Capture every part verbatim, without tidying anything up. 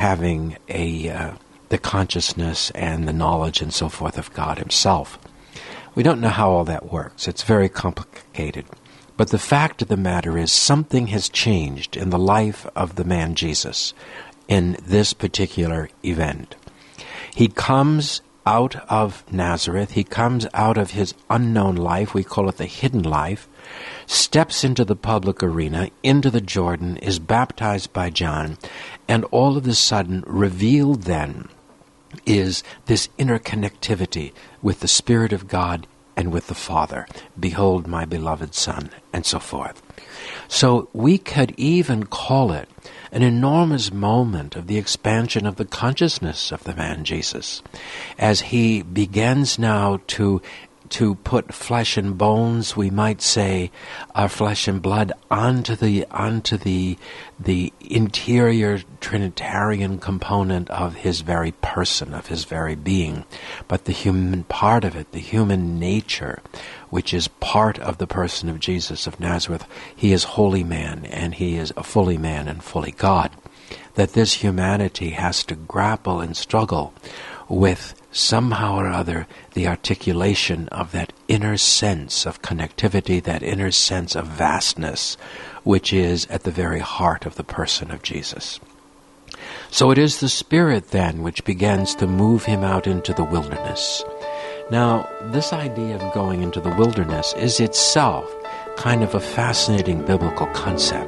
having a uh, the consciousness and the knowledge and so forth of God himself. We don't know how all that works. It's very complicated. But the fact of the matter is something has changed in the life of the man Jesus in this particular event. He comes out of Nazareth. He comes out of his unknown life. We call it the hidden life. Steps into the public arena, into the Jordan, is baptized by John, and all of a sudden, revealed then is this interconnectivity with the Spirit of God and with the Father. Behold my beloved Son, and so forth. So we could even call it an enormous moment of the expansion of the consciousness of the man Jesus, as he begins now to to put flesh and bones, we might say, uh, flesh and blood onto the onto the the interior Trinitarian component of his very person, of his very being, but the human part of it, the human nature, which is part of the person of Jesus of Nazareth. He is holy man, and he is a fully man and fully God. That this humanity has to grapple and struggle with somehow or other the articulation of that inner sense of connectivity, that inner sense of vastness, which is at the very heart of the person of Jesus. So it is the Spirit then which begins to move him out into the wilderness. Now, this idea of going into the wilderness is itself kind of a fascinating biblical concept.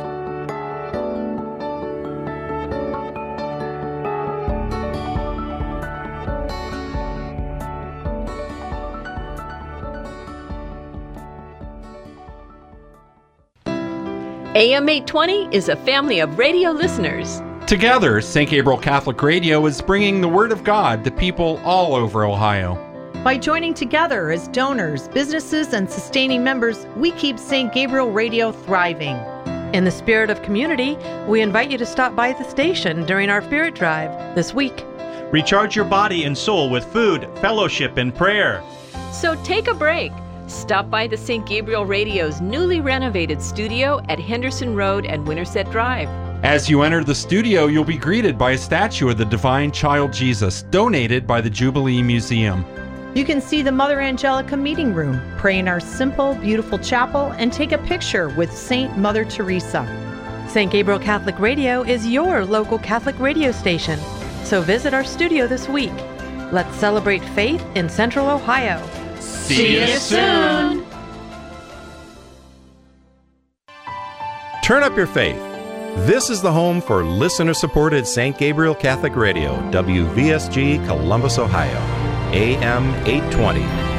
A M eight twenty is a family of radio listeners. Together, Saint Gabriel Catholic Radio is bringing the Word of God to people all over Ohio. By joining together as donors, businesses, and sustaining members, we keep Saint Gabriel Radio thriving. In the spirit of community, we invite you to stop by the station during our Spirit Drive this week. Recharge your body and soul with food, fellowship, and prayer. So take a break. Stop by the Saint Gabriel Radio's newly renovated studio at Henderson Road and Winterset Drive. As you enter the studio, you'll be greeted by a statue of the Divine Child Jesus, donated by the Jubilee Museum. You can see the Mother Angelica meeting room, pray in our simple, beautiful chapel, and take a picture with Saint Mother Teresa. Saint Gabriel Catholic Radio is your local Catholic radio station, so visit our studio this week. Let's celebrate faith in Central Ohio. See you soon! Turn up your faith. This is the home for listener-supported Saint Gabriel Catholic Radio, W V S G, Columbus, Ohio, A M eight twenty.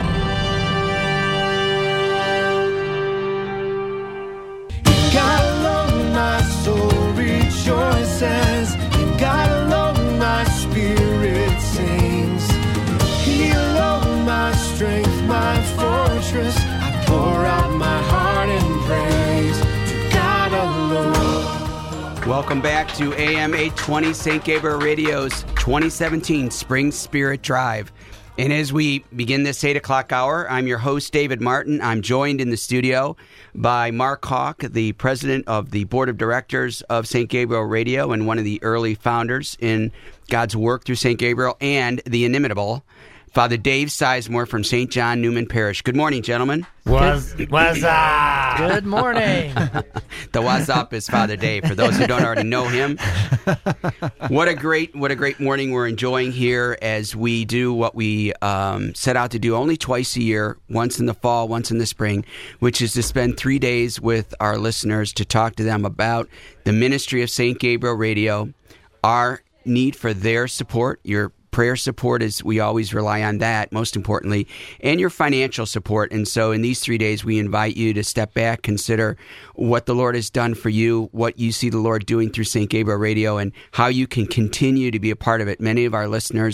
God alone my soul rejoices, in God alone my spirit sings. He alone my strength, my fortress, I pour out my heart in praise to God alone. Welcome back to A M eight twenty, Saint Gabriel Radio's twenty seventeen Spring Spirit Drive. And as we begin this eight o'clock hour, I'm your host, David Martin. I'm joined in the studio by Mark Hawk, the president of the board of directors of Saint Gabriel Radio and one of the early founders in God's work through Saint Gabriel, and the inimitable Father Dave Sizemore from Saint John Newman Parish. Good morning, gentlemen. What's, what's up? Good morning. The what's up is Father Dave, for those who don't already know him. What a great, what a great morning we're enjoying here as we do what we um, set out to do only twice a year, once in the fall, once in the spring, which is to spend three days with our listeners to talk to them about the ministry of Saint Gabriel Radio, our need for their support, your prayer support, is we always rely on that, most importantly, and your financial support. And so in these three days, we invite you to step back, consider what the Lord has done for you, what you see the Lord doing through Saint Gabriel Radio, and how you can continue to be a part of it. Many of our listeners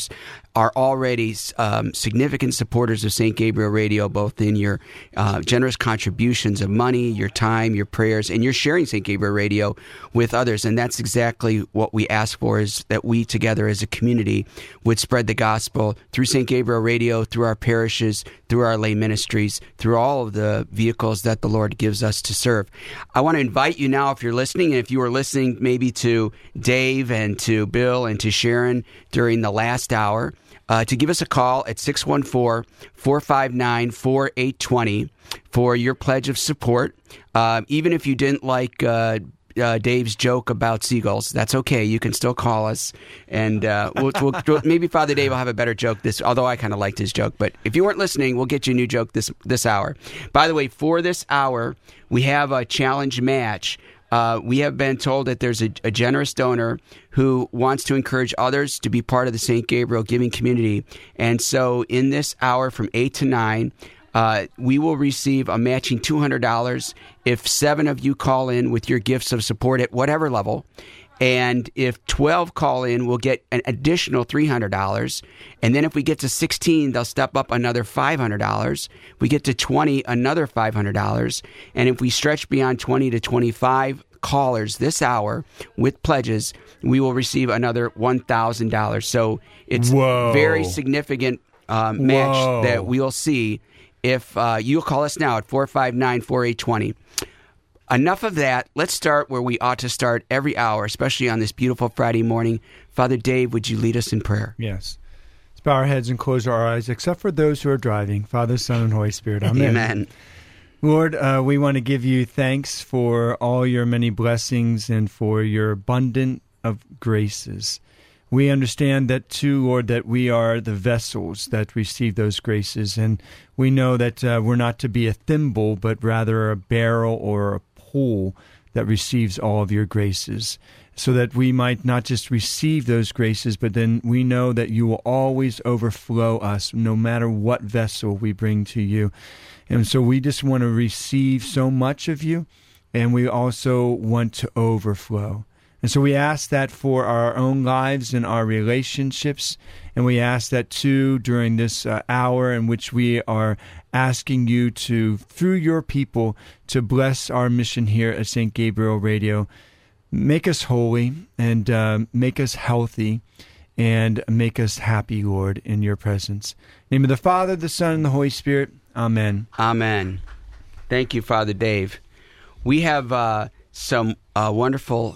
are already um, significant supporters of Saint Gabriel Radio, both in your uh, generous contributions of money, your time, your prayers, and you're sharing Saint Gabriel Radio with others. And that's exactly what we ask for, is that we together as a community would spread the gospel through Saint Gabriel Radio, through our parishes, through our lay ministries, through all of the vehicles that the Lord gives us to serve. I want to invite you now, if you're listening, and if you were listening maybe to Dave and to Bill and to Sharon during the last hour, uh, to give us a call at six one four, four five nine, four eight two zero for your pledge of support. Uh, even if you didn't like uh, uh, Dave's joke about seagulls, that's okay. You can still call us, and uh, we'll, we'll, maybe Father Dave will have a better joke this. Although I kind of liked his joke, but if you weren't listening, we'll get you a new joke this this hour. By the way, for this hour, we have a challenge match. Uh, we have been told that there's a, a generous donor who wants to encourage others to be part of the Saint Gabriel giving community. And so in this hour from eight to nine, uh, we will receive a matching two hundred dollars if seven of you call in with your gifts of support at whatever level. And if twelve call in, we'll get an additional three hundred dollars. And then if we get to sixteen, they'll step up another five hundred dollars. We get to twenty, another five hundred dollars. And if we stretch beyond twenty to twenty-five callers this hour with pledges, we will receive another one thousand dollars. So it's Whoa. a very significant um, match Whoa. that we'll see if uh, you'll call us now at four five nine, four eight two zero. Enough of that. Let's start where we ought to start every hour, especially on this beautiful Friday morning. Father Dave, would you lead us in prayer? Yes. Let's bow our heads and close our eyes, except for those who are driving. Father, Son, and Holy Spirit. Amen. Amen. Lord, uh, we want to give you thanks for all your many blessings and for your abundant of graces. We understand that, too, Lord, that we are the vessels that receive those graces, and we know that uh, we're not to be a thimble, but rather a barrel or a pool that receives all of your graces, so that we might not just receive those graces, but then we know that you will always overflow us, no matter what vessel we bring to you. And so we just want to receive so much of you, and we also want to overflow. And so we ask that for our own lives and our relationships, and we ask that too during this uh, hour in which we are asking you to, through your people, to bless our mission here at Saint Gabriel Radio. Make us holy and uh, make us healthy and make us happy, Lord, in your presence. In the name of the Father, the Son, and the Holy Spirit. Amen. Amen. Thank you, Father Dave. We have uh, some uh, wonderful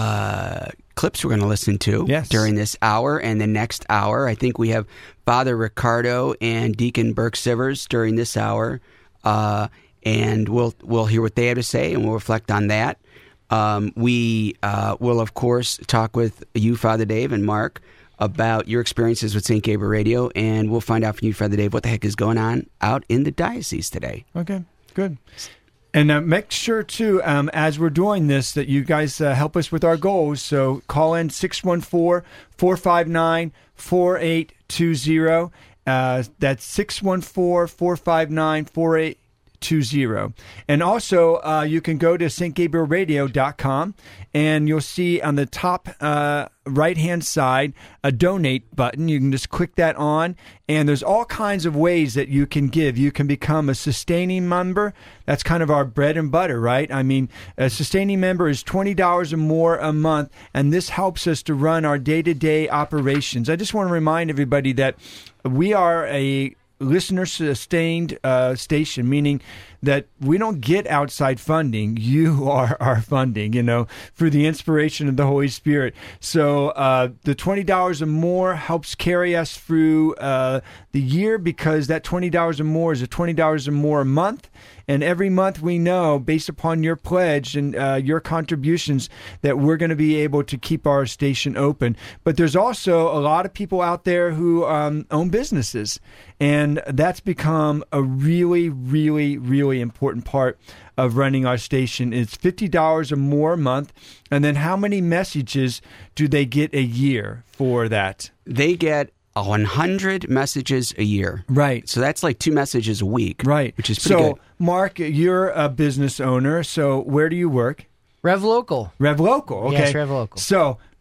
uh, clips we're going to listen to yes. during this hour and the next hour. I think we have Father Ricardo and Deacon Burke Sivers during this hour, uh, and we'll we'll hear what they have to say, and we'll reflect on that. Um, we uh, will, of course, talk with you, Father Dave, and Mark about your experiences with Saint Gabriel Radio, and we'll find out from you, Father Dave, what the heck is going on out in the diocese today. Okay, good. And uh, make sure, too, um, as we're doing this, that you guys uh, help us with our goals. So call in six one four, four five nine, four eight two zero. Uh, that's six one four, four five nine, four eight two zero. And also, uh, you can go to st gabriel radio dot com, and you'll see on the top uh, right-hand side a donate button. You can just click that on, and there's all kinds of ways that you can give. You can become a sustaining member. That's kind of our bread and butter, right? I mean, a sustaining member is twenty dollars or more a month, and this helps us to run our day-to-day operations. I just want to remind everybody that we are a listener-sustained uh, station, meaning that we don't get outside funding. You are our funding, you know, through the inspiration of the Holy Spirit. So uh, the twenty dollars or more helps carry us through uh, the year, because that twenty dollars or more is a twenty dollars or more a month. And every month we know, based upon your pledge and uh, your contributions, that we're going to be able to keep our station open. But there's also a lot of people out there who um, own businesses. And that's become a really, really, really important part of running our station. It's fifty dollars or more a month. And then how many messages do they get a year for that? They get one hundred messages a year. Right. So that's like two messages a week. Right. Which is pretty so, good. Mark, you're a business owner. So where do you work? Rev Local. Rev Local. Okay. Yes, Rev Local. So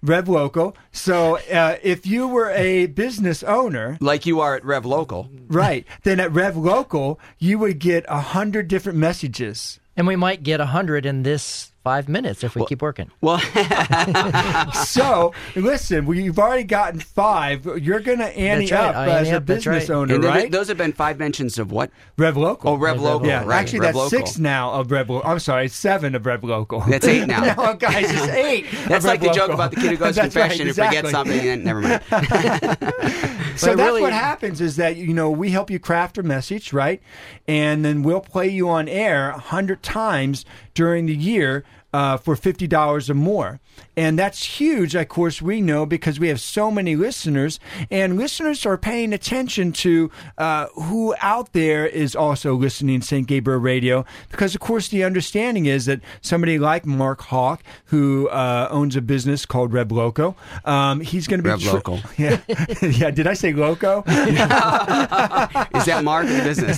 Rev Local. So uh, if you were a business owner, like you are at Rev Local, right? Then at Rev Local, you would get a hundred different messages, and we might get a hundred in this five minutes if we well, keep working. Well, so listen, you've already gotten five. You're going to ante right. up I as a up, business right. owner, and right? Those have been five mentions of what? Rev Local. Oh, Rev Local. Yeah, right. actually, Rev that's Local. six now of Rev Local. I'm sorry, it's seven of Rev Local. That's eight now. No, guys, it's eight. That's like the joke about the kid who goes to That's right, confession exactly. and forgets something, and never mind. So But that's really- what happens is that, you know, we help you craft a message, right? And then we'll play you on air a hundred times during the year uh, for fifty dollars or more. And that's huge, of course, we know, because we have so many listeners, and listeners are paying attention to uh, who out there is also listening to Saint Gabriel Radio, because, of course, the understanding is that somebody like Mark Hawk, who uh, owns a business called Rev Loco, um, he's going to be... Rev Local. Yeah. Yeah, did I say Loco? Is that Mark in business?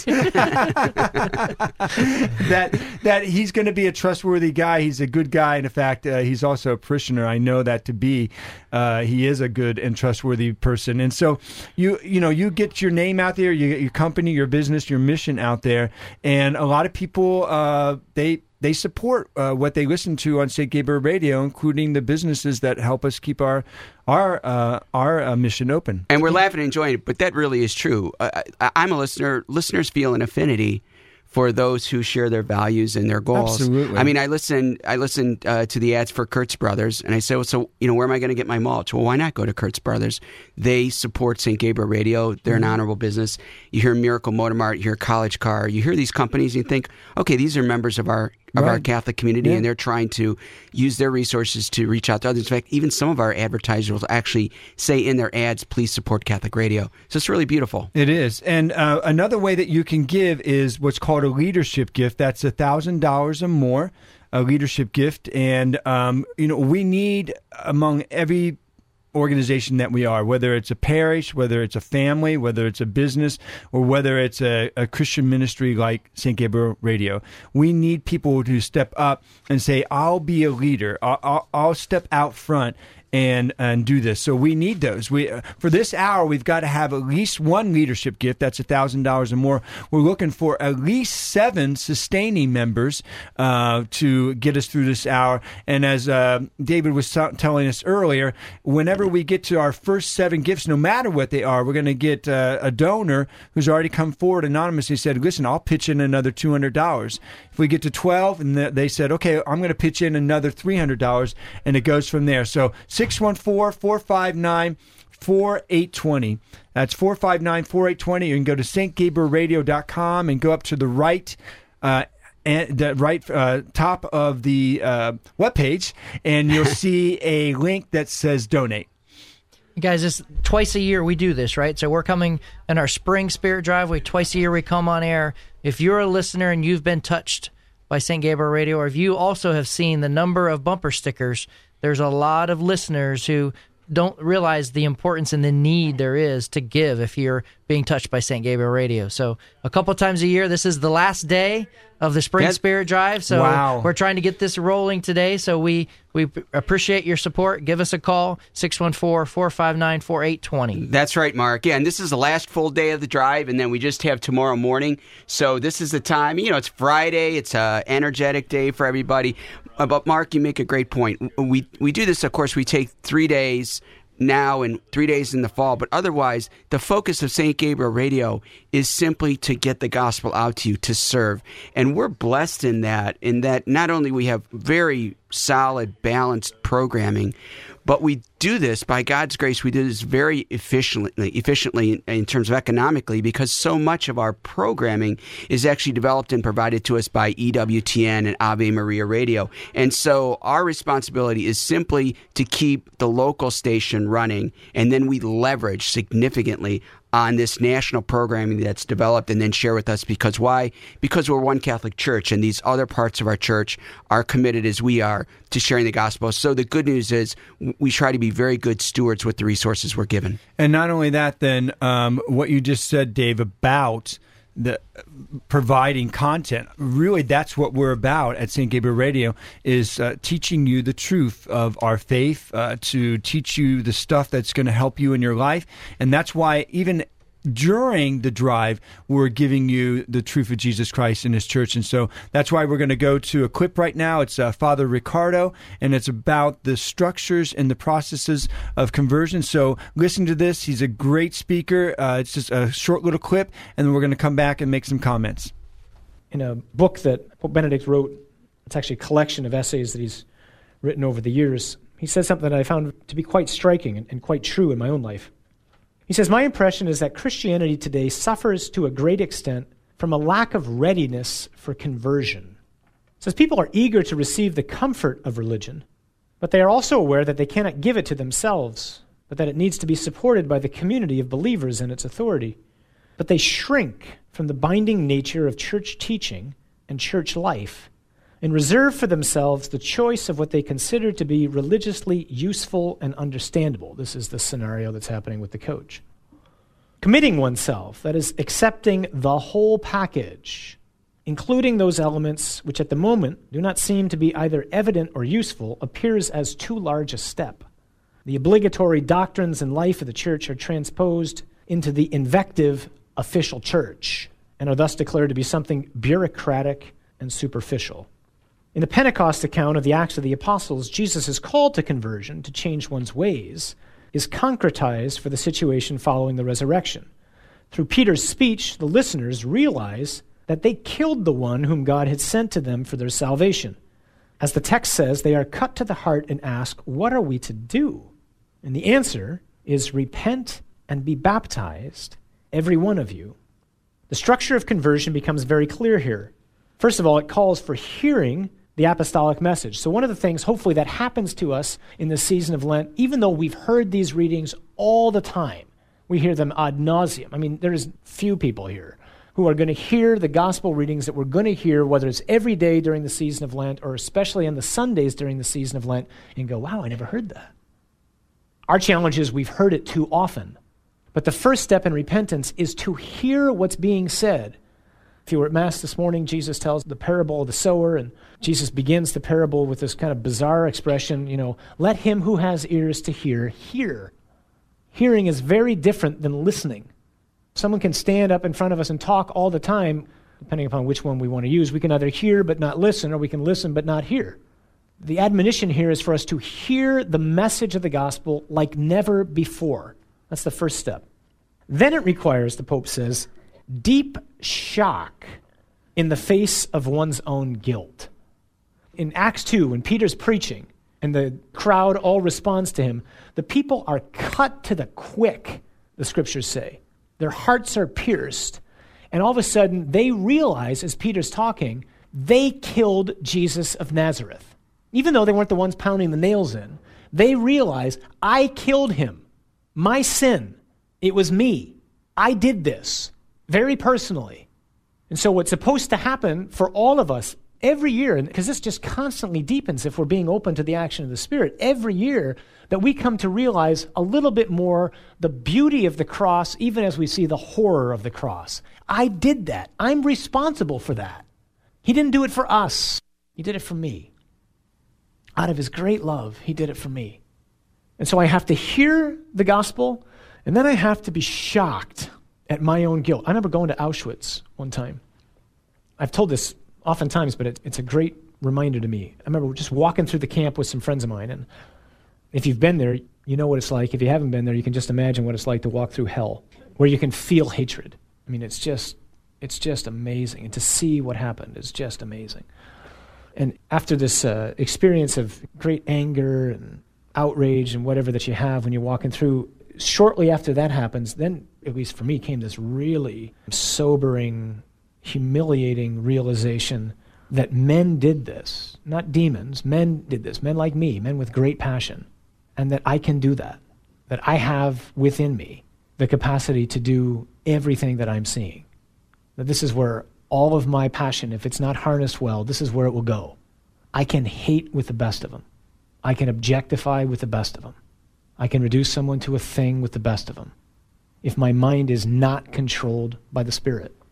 that that he's going to be a trustworthy guy. He's a good guy. And in fact, uh, he's also a parishioner. I know that to be. Uh, he is a good and trustworthy person. And so you you know you get your name out there, you get your company, your business, your mission out there, and a lot of people uh, they. They support uh, what they listen to on Saint Gabriel Radio, including the businesses that help us keep our our uh, our uh, mission open. And we're laughing and enjoying it, but that really is true. Uh, I, I'm a listener. Listeners feel an affinity for those who share their values and their goals. Absolutely. I mean, I listen. I listen uh, to the ads for Kurtz Brothers, and I say, well, so you know, where am I going to get my mulch? Well, why not go to Kurtz Brothers? They support Saint Gabriel Radio. They're an honorable business. You hear Miracle Motor Mart, you hear College Car, you hear these companies, and you think, okay, these are members of our of Right. our Catholic community, Yeah. and they're trying to use their resources to reach out to others. In fact, even some of our advertisers will actually say in their ads, please support Catholic Radio. So it's really beautiful. It is. And uh, another way that you can give is what's called a leadership gift. That's one thousand dollars or more, a leadership gift. And, um, you know, we need among every organization that we are, whether it's a parish, whether it's a family, whether it's a business, or whether it's a, a Christian ministry like Saint Gabriel Radio. We need people to step up and say, I'll be a leader. I'll, I'll, I'll step out front and and do this. So we need those. We uh, for this hour, we've got to have at least one leadership gift. That's one thousand dollars or more. We're looking for at least seven sustaining members uh, to get us through this hour. And as uh, David was t- telling us earlier, whenever we get to our first seven gifts, no matter what they are, we're going to get uh, a donor who's already come forward anonymously, said, listen, I'll pitch in another two hundred dollars. If we get to twelve, and they said, okay, I'm going to pitch in another three hundred dollars, and it goes from there. So six one four, four five nine, four eight two zero. That's four five nine, four eight two zero. You can go to st gabriel radio dot com and go up to the right uh, and the right uh, top of the uh, webpage, and you'll see a link that says donate. Guys, this twice a year we do this, right? So we're coming in our spring spirit drive. We twice a year we come on air. If you're a listener and you've been touched by Saint Gabriel Radio, or if you also have seen the number of bumper stickers, there's a lot of listeners who don't realize the importance and the need there is to give if you're being touched by Saint Gabriel Radio. So a couple times a year, this is the last day of the Spring That's, Spirit Drive. So wow. we're trying to get this rolling today. So we, we appreciate your support. Give us a call, six one four, four five nine, four eight two zero. That's right, Mark. Yeah, and this is the last full day of the drive, and then we just have tomorrow morning. So this is the time. You know, it's Friday. It's an energetic day for everybody. Uh, but, Mark, you make a great point. We, we do this, of course, we take three days now and three days in the fall, but otherwise the focus of Saint Gabriel Radio is simply to get the gospel out to you, to serve. And we're blessed in that, in that not only we have very solid, balanced programming, but we do this, by God's grace, we do this very efficiently, efficiently in, in terms of economically, because so much of our programming is actually developed and provided to us by E W T N and Ave Maria Radio. And so our responsibility is simply to keep the local station running, and then we leverage significantly on this national programming that's developed and then share with us. Because why? Because we're one Catholic church, and these other parts of our church are committed as we are to sharing the gospel. So the good news is we try to be very good stewards with the resources we're given. And not only that, then, um, what you just said, Dave, about the providing content. Really, that's what we're about at Saint Gabriel Radio, is uh, teaching you the truth of our faith, uh, to teach you the stuff that's going to help you in your life. And that's why even during the drive, we're giving you the truth of Jesus Christ and His church. And so that's why we're going to go to a clip right now. It's uh, Father Ricardo, and it's about the structures and the processes of conversion. So listen to this. He's a great speaker. Uh, it's just a short little clip, and then we're going to come back and make some comments. In a book that Pope Benedict wrote, it's actually a collection of essays that he's written over the years, he says something that I found to be quite striking and, and quite true in my own life. He says, my impression is that Christianity today suffers to a great extent from a lack of readiness for conversion. He says people are eager to receive the comfort of religion, but they are also aware that they cannot give it to themselves, but that it needs to be supported by the community of believers and its authority. But they shrink from the binding nature of church teaching and church life and reserve for themselves the choice of what they consider to be religiously useful and understandable. This is the scenario that's happening with the coach. Committing oneself, that is, accepting the whole package, including those elements which at the moment do not seem to be either evident or useful, appears as too large a step. The obligatory doctrines and life of the church are transposed into the invective official church and are thus declared to be something bureaucratic and superficial. In the Pentecost account of the Acts of the Apostles, Jesus' call to conversion, to change one's ways, is concretized for the situation following the resurrection. Through Peter's speech, the listeners realize that they killed the one whom God had sent to them for their salvation. As the text says, they are cut to the heart and ask, what are we to do? And the answer is, repent and be baptized, every one of you. The structure of conversion becomes very clear here. First of all, it calls for hearing the apostolic message. So one of the things, hopefully, that happens to us in this season of Lent, even though we've heard these readings all the time, we hear them ad nauseum. I mean, there's few people here who are going to hear the gospel readings that we're going to hear, whether it's every day during the season of Lent or especially on the Sundays during the season of Lent, and go, wow, I never heard that. Our challenge is we've heard it too often. But the first step in repentance is to hear what's being said. If you were at Mass this morning, Jesus tells the parable of the sower, and Jesus begins the parable with this kind of bizarre expression, you know, let him who has ears to hear, hear. Hearing is very different than listening. Someone can stand up in front of us and talk all the time, depending upon which one we want to use. We can either hear but not listen, or we can listen but not hear. The admonition here is for us to hear the message of the gospel like never before. That's the first step. Then it requires, the Pope says, deep shock in the face of one's own guilt. In Acts two, when Peter's preaching and the crowd all responds to him, the people are cut to the quick, the scriptures say. Their hearts are pierced, and all of a sudden they realize, as Peter's talking, they killed Jesus of Nazareth. Even though they weren't the ones pounding the nails in, they realize, I killed him. My sin. It was me. I did this. Very personally. And so what's supposed to happen for all of us every year, because this just constantly deepens if we're being open to the action of the Spirit, every year that we come to realize a little bit more the beauty of the cross, even as we see the horror of the cross. I did that. I'm responsible for that. He didn't do it for us. He did it for me. Out of his great love, he did it for me. And so I have to hear the gospel, and then I have to be shocked at my own guilt. I remember going to Auschwitz one time. I've told this oftentimes, but it, it's a great reminder to me. I remember just walking through the camp with some friends of mine, and if you've been there, you know what it's like. If you haven't been there, you can just imagine what it's like to walk through hell, where you can feel hatred. I mean, it's just, it's just amazing. And to see what happened is just amazing. And after this uh, experience of great anger and outrage and whatever that you have when you're walking through, shortly after that happens, then, at least for me, came this really sobering, humiliating realization that men did this, not demons. Men did this, men like me, men with great passion, and that I can do that, that I have within me the capacity to do everything that I'm seeing. That this is where all of my passion, if it's not harnessed well, this is where it will go. I can hate with the best of them. I can objectify with the best of them. I can reduce someone to a thing with the best of them if my mind is not controlled by the Spirit.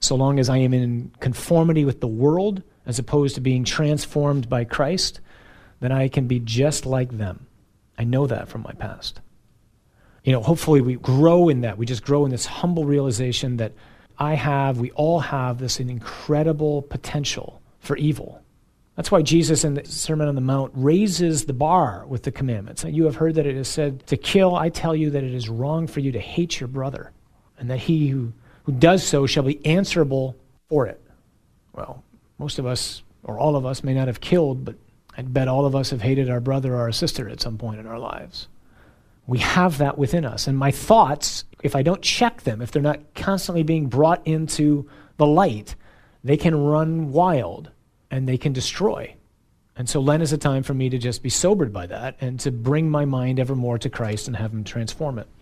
So long as I am in conformity with the world as opposed to being transformed by Christ, then I can be just like them. I know that from my past. You know, hopefully we grow in that. We just grow in this humble realization that I have, we all have this incredible potential for evil. That's why Jesus in the Sermon on the Mount raises the bar with the commandments. You have heard that it is said, to kill, I tell you that it is wrong for you to hate your brother, and that he who, who does so shall be answerable for it. Well, most of us, or all of us, may not have killed, but I'd bet all of us have hated our brother or our sister at some point in our lives. We have that within us. And my thoughts, if I don't check them, if they're not constantly being brought into the light, they can run wild and they can destroy. And so Lent is a time for me to just be sobered by that and to bring my mind ever more to Christ and have him transform it.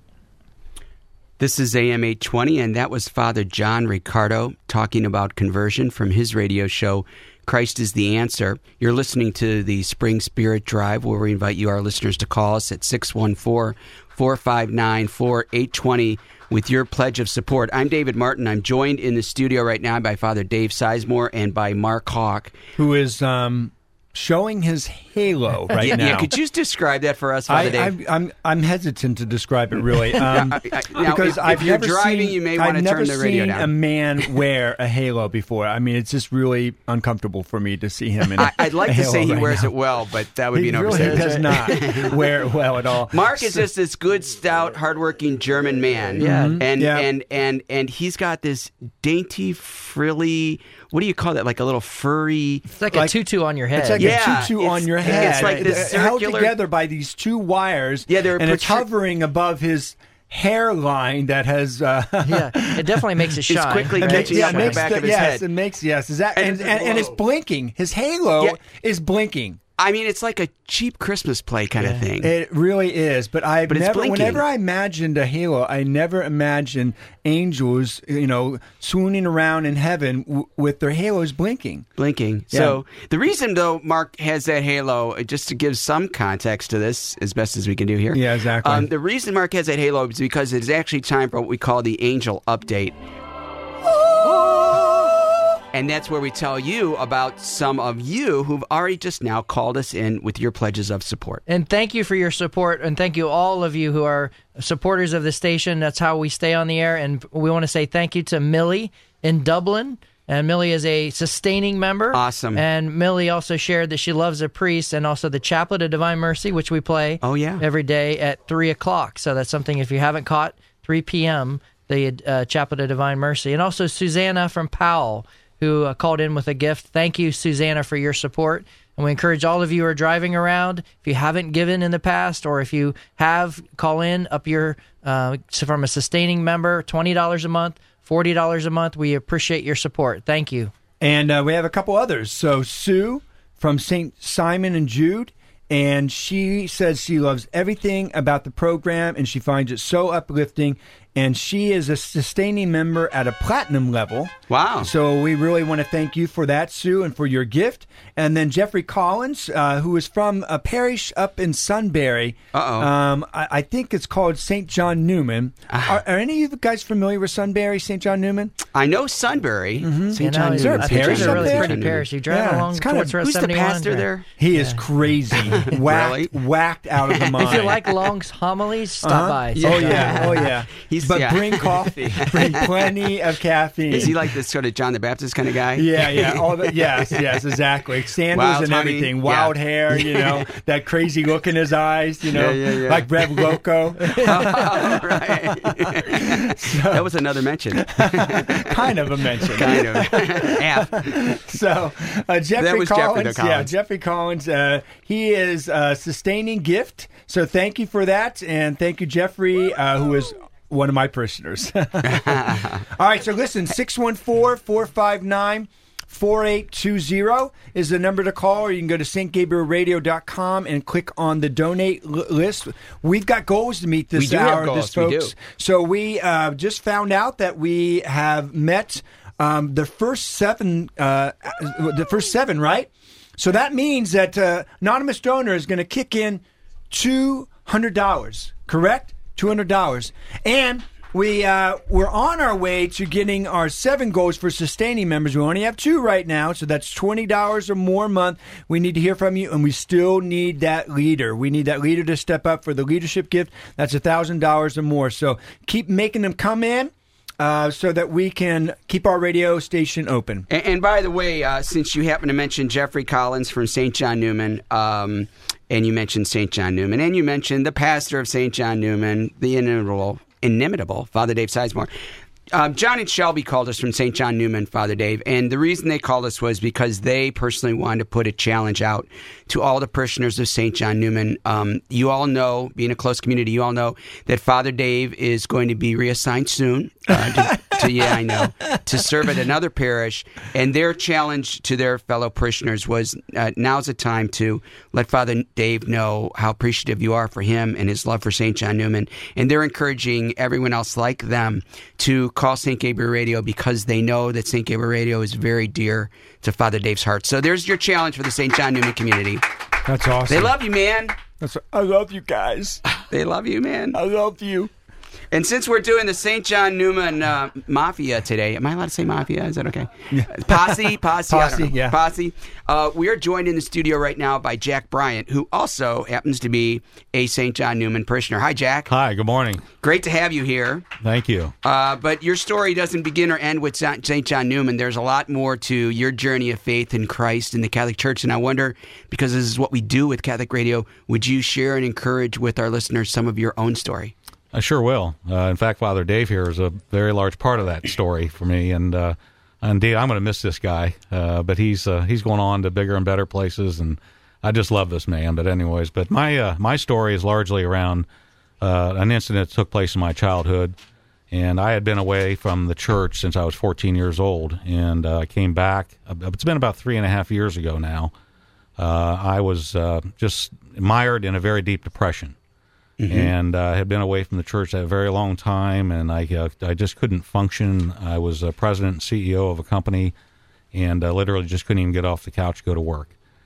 This is A M eight twenty, and that was Father John Riccardo talking about conversion from his radio show, Christ is the Answer. You're listening to the Spring Spirit Drive, where we invite you, our listeners, to call us at six one four, four five nine, four eight two zero with your pledge of support. I'm David Martin. I'm joined in the studio right now by Father Dave Sizemore and by Mark Hawk, who is um, showing his halo right yeah, now. Yeah, could you just describe that for us, Father I, Dave? I, I'm I'm hesitant to describe it really, um, I, I, now, because if, I've if you're never driving, seen, you may want I've to turn the radio never seen down. a man wear a halo before. I mean, it's just really uncomfortable for me to see him in. I, I'd like a to say he right wears now. it well, but that would he be an really overstatement. does not wear it well at all. Mark is just this good, stout, hardworking German man, Yeah. and Yeah. and and and he's got this dainty, frilly. What do you call that? Like a little furry. It's like, Like- a tutu on your head. It's like Yeah, a tutu it's- on your head. it's like this They're held circular- together by these two wires. Yeah, they're and it's protru- hovering above his hairline that has. Uh, Yeah, it definitely makes it shine. It's quickly right? catching yeah, up it with the makes back the, of his yes, head. it makes yes, is that And and, it's a and, and it's glow. blinking. His halo Yeah. is blinking. I mean, it's like a cheap Christmas play kind of thing. It really is. But I But it's never, blinking. whenever I imagined a halo, I never imagined angels, you know, swooning around in heaven w- with their halos blinking. Blinking. Yeah. So the reason, though, Mark has that halo, uh, just to give some context to this, as best as we can do here. Yeah, exactly. Um, the reason Mark has that halo is because it's actually time for what we call the Angel Update. And that's where we tell you about some of you who've already just now called us in with your pledges of support. And thank you for your support, and thank you all of you who are supporters of the station. That's how we stay on the air, and we want to say thank you to Millie in Dublin. And Millie is a sustaining member. Awesome. And Millie also shared that she loves a priest and also the Chaplet of Divine Mercy, which we play Oh, yeah. every day at three o'clock. So that's something, if you haven't caught, three p.m., the uh, Chaplet of Divine Mercy. And also Susanna from Powell, who uh, called in with a gift. Thank you, Susanna, for your support. And we encourage all of you who are driving around, if you haven't given in the past, or if you have, call in up your uh, from a sustaining member, twenty dollars a month, forty dollars a month. We appreciate your support. Thank you. And uh, we have a couple others. So Sue from Saint Simon and Jude, and she says she loves everything about the program, and she finds it so uplifting. And she is a sustaining member at a platinum level. Wow. So we really want to thank you for that, Sue, and for your gift. And then Jeffrey Collins, uh, who is from a parish up in Sunbury. Uh-oh. Um, I, I think it's called Saint John Newman. Ah. Are, are any of you guys familiar with Sunbury, Saint John Newman? I know Sunbury. Mm-hmm. You know, Is there a I think parish it's a up really there? pretty parish. You drive Yeah, along it's kind towards of- Route Who's the seventy-one. pastor there? He is crazy, whacked, Really? whacked out of the mind. If you like Long's homilies, stop Uh-huh. by. Oh yeah, oh yeah. He's- but yeah. bring coffee, bring plenty of caffeine. Is he like this sort of John the Baptist kind of guy? Yeah, yeah. All the, yes, yes, exactly. Sandals Wild and honey. everything. Wild Yeah. hair, you know, that crazy look in his eyes, you know, Yeah, yeah, yeah. like Rev Loco. Oh, right. That was another mention. Kind of a mention. Kind of. Half. So, uh, Jeffrey That was Jeffrey Collins, the yeah, Collins. Jeffrey Collins, uh, he is a sustaining gift. So thank you for that, and thank you, Jeffrey, uh, who is one of my parishioners. All right, so listen, six one four, four five nine, four eight two zero is the number to call, or you can go to st gabriel radio dot com and click on the donate l- list. We've got goals to meet this We do have hour, goals, this we folks. do. So we uh, just found out that we have met um, the first seven, uh, the first seven, right? So that means that uh, anonymous donor is going to kick in two hundred dollars, correct? two hundred dollars. And we uh, we're on our way to getting our seven goals for sustaining members. We only have two right now, so that's twenty dollars or more a month. We need to hear from you, and we still need that leader. We need that leader to step up for the leadership gift. That's one thousand dollars or more. So keep making them come in. Uh, so that we can keep our radio station open. And, and by the way, uh, since you happen to mention Jeffrey Collins from Saint John Newman, um, and you mentioned Saint John Newman, and you mentioned the pastor of Saint John Newman, the inimitable, inimitable Father Dave Sizemore. Um, John and Shelby called us from Saint John Newman, Father Dave, and the reason they called us was because they personally wanted to put a challenge out to all the parishioners of Saint John Newman. Um, you all know, being a close community, you all know that Father Dave is going to be reassigned soon. Uh, to, to, yeah, I know, to serve at another parish, and their challenge to their fellow parishioners was uh, now's the time to let Father Dave know how appreciative you are for him and his love for Saint John Newman, and they're encouraging everyone else like them to call Saint Gabriel Radio because they know that Saint Gabriel Radio is very dear to Father Dave's heart. So there's your challenge for the Saint John Newman community. That's awesome. They love you, man. That's, I love you guys. They love you, man. I love you. And since we're doing the Saint John Newman uh, Mafia today, am I allowed to say Mafia? Is that okay? Yeah. Posse? Posse? I don't know. yeah. Posse. Uh, we are joined in the studio right now by Jack Bryant, who also happens to be a Saint John Newman parishioner. Hi, Jack. Hi, good morning. Great to have you here. Thank you. Uh, but your story doesn't begin or end with Saint John Newman. There's a lot more to your journey of faith in Christ in the Catholic Church. And I wonder, because this is what we do with Catholic Radio, would you share and encourage with our listeners some of your own story? I sure will. Uh, in fact, Father Dave here is a very large part of that story for me, and uh, indeed, I'm going to miss this guy. Uh, but he's uh, he's going on to bigger and better places, and I just love this man. But anyways, but my uh, my story is largely around uh, an incident that took place in my childhood, and I had been away from the church since I was fourteen years old, and uh, I came back. It's been about three and a half years ago now. Uh, I was uh, just mired in a very deep depression. Mm-hmm. And I uh, had been away from the church a very long time, and I uh, I just couldn't function. I was a president and C E O of a company, and uh, literally just couldn't even get off the couch to go to work.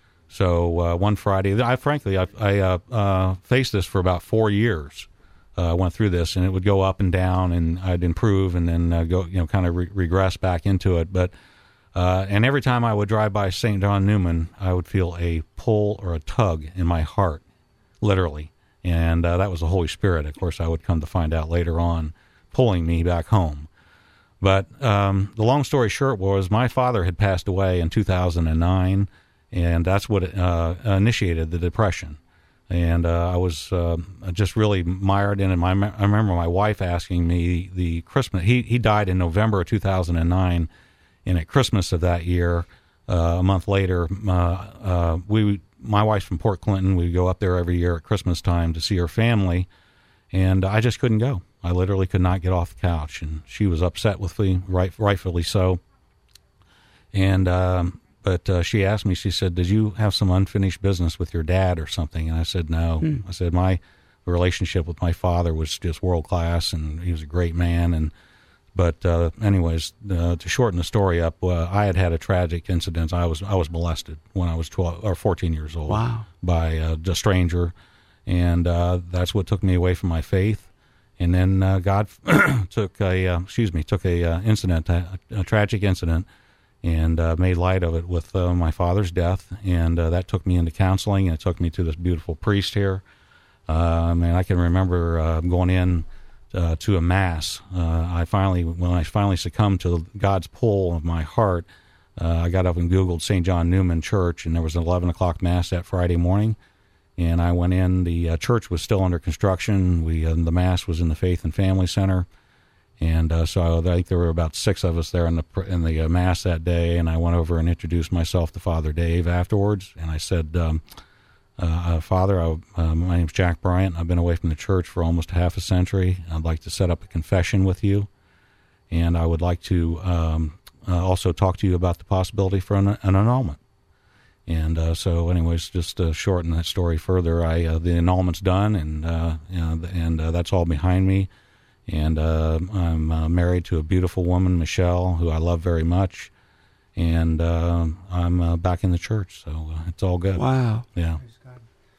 So uh, one Friday, I frankly, I, I uh, uh, faced this for about four years. I uh, went through this, and it would go up and down, and I'd improve, and then uh, go, you know, kind of re- regress back into it. But uh, and every time I would drive by Saint John Newman, I would feel a pull or a tug in my heart, literally. And uh, that was the Holy Spirit, of course, I would come to find out later on, pulling me back home. But um, the long story short was my father had passed away in two thousand nine, and that's what uh, initiated the depression. And uh, I was uh, just really mired in it. My, I remember my wife asking me the Christmas, he, he died in November of two thousand nine, and at Christmas of that year, uh, a month later, uh, uh, we my wife's from Port Clinton. We go up there every year at Christmas time to see her family, and I just couldn't go. I literally could not get off the couch, and she was upset with me, right, rightfully so. And um, but uh, she asked me, she said, "Did you have some unfinished business with your dad or something?" And I said, "No." Hmm. I said, "My relationship with my father was just world class, and he was a great man." And But uh, anyways, uh, to shorten the story up, uh, I had had a tragic incident. I was I was molested when I was twelve or fourteen years old. Wow. By uh, a stranger, and uh, that's what took me away from my faith. And then uh, God took a uh, excuse me took a uh, incident, a, a tragic incident, and uh, made light of it with uh, my father's death, and uh, that took me into counseling, and it took me to this beautiful priest here. Um, and I can remember uh, going in. Uh, to a mass. Uh, I finally, when I finally succumbed to God's pull of my heart, uh, I got up and Googled Saint John Newman Church, and there was an eleven o'clock mass that Friday morning. And I went in. The uh, church was still under construction. We uh, the mass was in the Faith and Family Center, and uh, so I think there were about six of us there in the in the uh, mass that day. And I went over and introduced myself to Father Dave afterwards, and I said. Um, Uh, uh, Father, I, uh, my name's Jack Bryant. I've been away from the church for almost half a century. I'd like to set up a confession with you, and I would like to um, uh, also talk to you about the possibility for an, an annulment. And uh, so, anyways, just to shorten that story further, I uh, the annulment's done, and uh, you know, and uh, that's all behind me. And uh, I'm uh, married to a beautiful woman, Michelle, who I love very much. And uh, I'm uh, back in the church, so uh, it's all good. Wow. Yeah.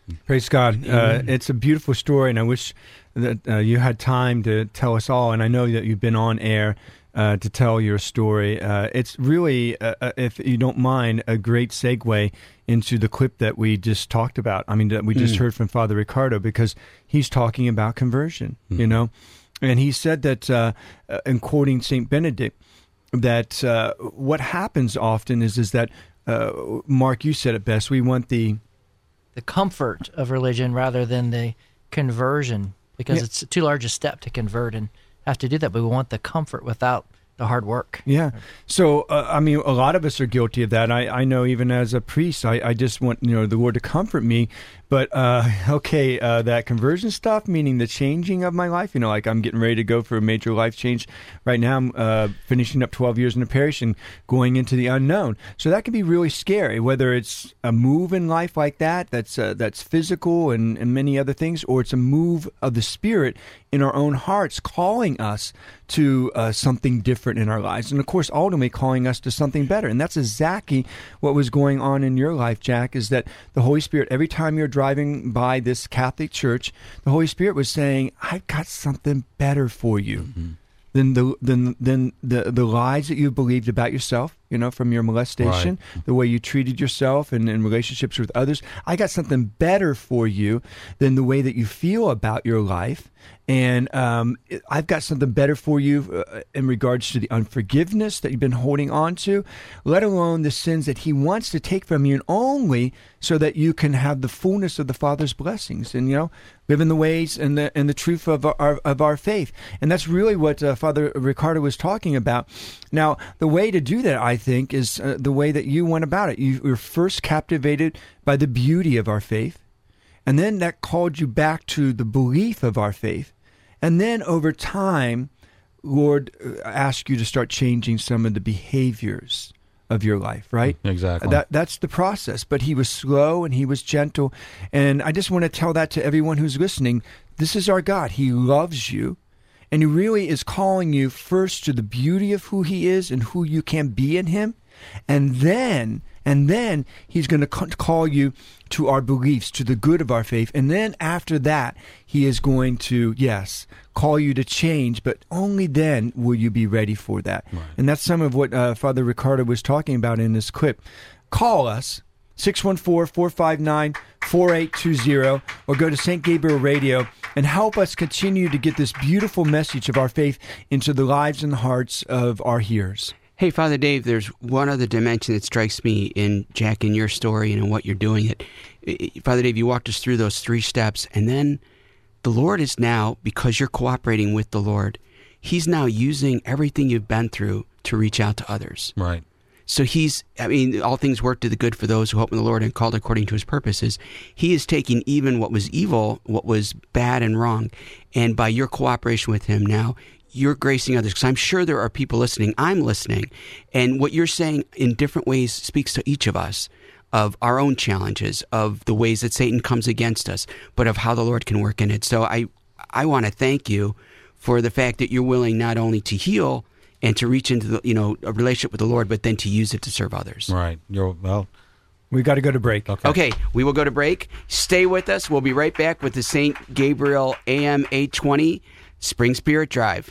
Praise God. Uh, it's a beautiful story, and I wish that uh, you had time to tell us all, and I know that you've been on air uh, to tell your story. Uh, it's really, uh, if you don't mind, a great segue into the clip that we just talked about. I mean, that we just Mm. heard from Father Ricardo, because he's talking about conversion, Mm. you know? And he said that, uh, uh, in quoting Saint Benedict, that uh, what happens often is, is that, uh, Mark, you said it best, we want the... the comfort of religion rather than the conversion, because Yeah. it's too large a step to convert and have to do that. But we want the comfort without the hard work. Yeah. So, uh, I mean, a lot of us are guilty of that. I, I know even as a priest, I, I just want, you know, the Lord to comfort me. But, uh, okay, uh, that conversion stuff, meaning the changing of my life, you know, like I'm getting ready to go for a major life change right now. I'm uh, finishing up twelve years in the parish and going into the unknown. So that can be really scary, whether it's a move in life like that, that's uh, that's physical and, and many other things, or it's a move of the Spirit in our own hearts, calling us to uh, something different in our lives. And, of course, ultimately calling us to something better. And that's exactly what was going on in your life, Jack, is that the Holy Spirit, every time you're driving by this Catholic church, the Holy Spirit was saying, I've got something better for you. Mm-hmm. Than the than than the the lies that you believed about yourself, you know, from your molestation, right. The way you treated yourself and in relationships with others. I got something better for you than the way that you feel about your life. And um, I've got something better for you uh, in regards to the unforgiveness that you've been holding on to, let alone the sins that he wants to take from you, and only so that you can have the fullness of the Father's blessings and, you know, live in the ways and the and the truth of our of our faith. And that's really what uh, Father Ricardo was talking about. Now, the way to do that, I think, is uh, the way that you went about it. You were first captivated by the beauty of our faith, and then that called you back to the belief of our faith. And then over time, Lord asked you to start changing some of the behaviors of your life, right? Exactly. That that's the process. But he was slow and he was gentle. And I just want to tell that to everyone who's listening. This is our God. He loves you. And he really is calling you first to the beauty of who he is and who you can be in him. And then, and then he's going to call you to our beliefs, to the good of our faith. And then after that, he is going to, yes, call you to change, but only then will you be ready for that. Right. And that's some of what uh, Father Ricardo was talking about in this clip. Call us, six one four, four five nine, four eight two zero, or go to Saint Gabriel Radio and help us continue to get this beautiful message of our faith into the lives and hearts of our hearers. Hey, Father Dave, there's one other dimension that strikes me in, Jack, in your story and in what you're doing. It, Father Dave, you walked us through those three steps, and then the Lord is now, because you're cooperating with the Lord, he's now using everything you've been through to reach out to others. Right. So he's, I mean, all things work to the good for those who hope in the Lord and called according to his purposes. He is taking even what was evil, what was bad and wrong, and by your cooperation with him now, you're gracing others, because I'm sure there are people listening. I'm listening. And what you're saying in different ways speaks to each of us, of our own challenges, of the ways that Satan comes against us, but of how the Lord can work in it. So I, I want to thank you for the fact that you're willing not only to heal and to reach into the, you know, a relationship with the Lord, but then to use it to serve others. Right. You're, well, we got to go to break. Okay. Okay, we will go to break. Stay with us. We'll be right back with the Saint Gabriel A M eight twenty Spring Spirit Drive.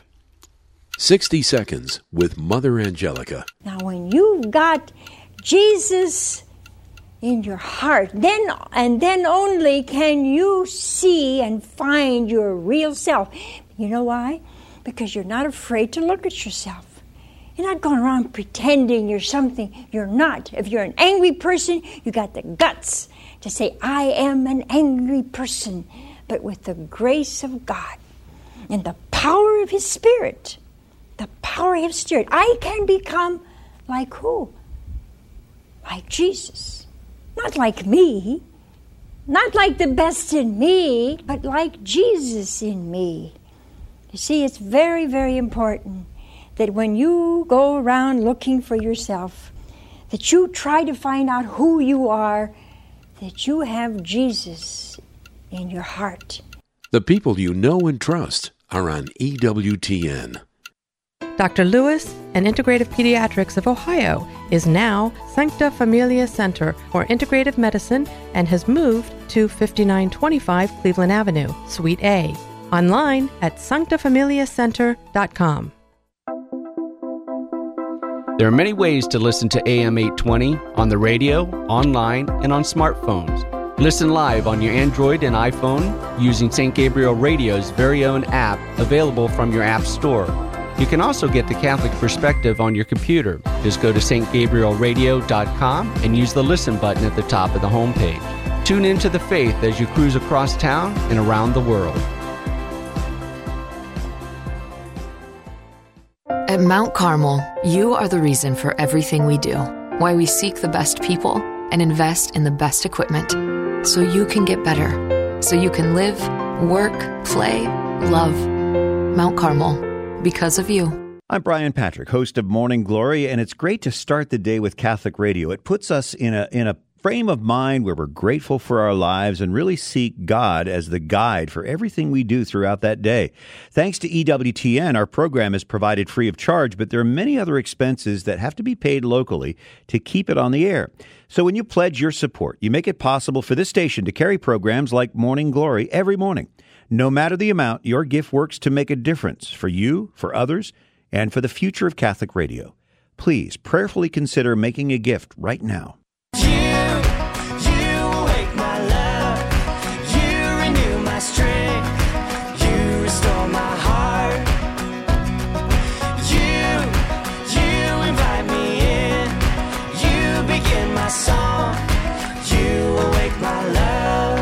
sixty seconds with Mother Angelica. Now, when you've got Jesus in your heart, then and then only can you see and find your real self. You know why? Because you're not afraid to look at yourself. You're not going around pretending you're something you're not. If you're an angry person, you got the guts to say, I am an angry person, but with the grace of God and the power of his Spirit. The power of Spirit. I can become like who? Like Jesus. Not like me. Not like the best in me, but like Jesus in me. You see, it's very, very important that when you go around looking for yourself, that you try to find out who you are, that you have Jesus in your heart. The people you know and trust are on E W T N. Doctor Lewis and Integrative Pediatrics of Ohio is now Sancta Familia Center for Integrative Medicine and has moved to fifty-nine twenty-five Cleveland Avenue, Suite A. Online at sancta familia center dot com. There are many ways to listen to A M eight twenty on the radio, online, and on smartphones. Listen live on your Android and iPhone using Saint Gabriel Radio's very own app available from your app store. You can also get the Catholic perspective on your computer. Just go to saint gabriel radio dot com and use the listen button at the top of the homepage. Tune into the faith as you cruise across town and around the world. At Mount Carmel, you are the reason for everything we do. Why we seek the best people and invest in the best equipment. So you can get better. So you can live, work, play, love. Mount Carmel. Because of you. I'm Brian Patrick, host of Morning Glory, and it's great to start the day with Catholic Radio. It puts us in a in a frame of mind where we're grateful for our lives and really seek God as the guide for everything we do throughout that day. Thanks to E W T N, our program is provided free of charge, but there are many other expenses that have to be paid locally to keep it on the air. So when you pledge your support, you make it possible for this station to carry programs like Morning Glory every morning. No matter the amount, your gift works to make a difference for you, for others, and for the future of Catholic Radio. Please prayerfully consider making a gift right now. You, you awake my love. You renew my strength. You restore my heart. You, you invite me in. You begin my song. You awake my love.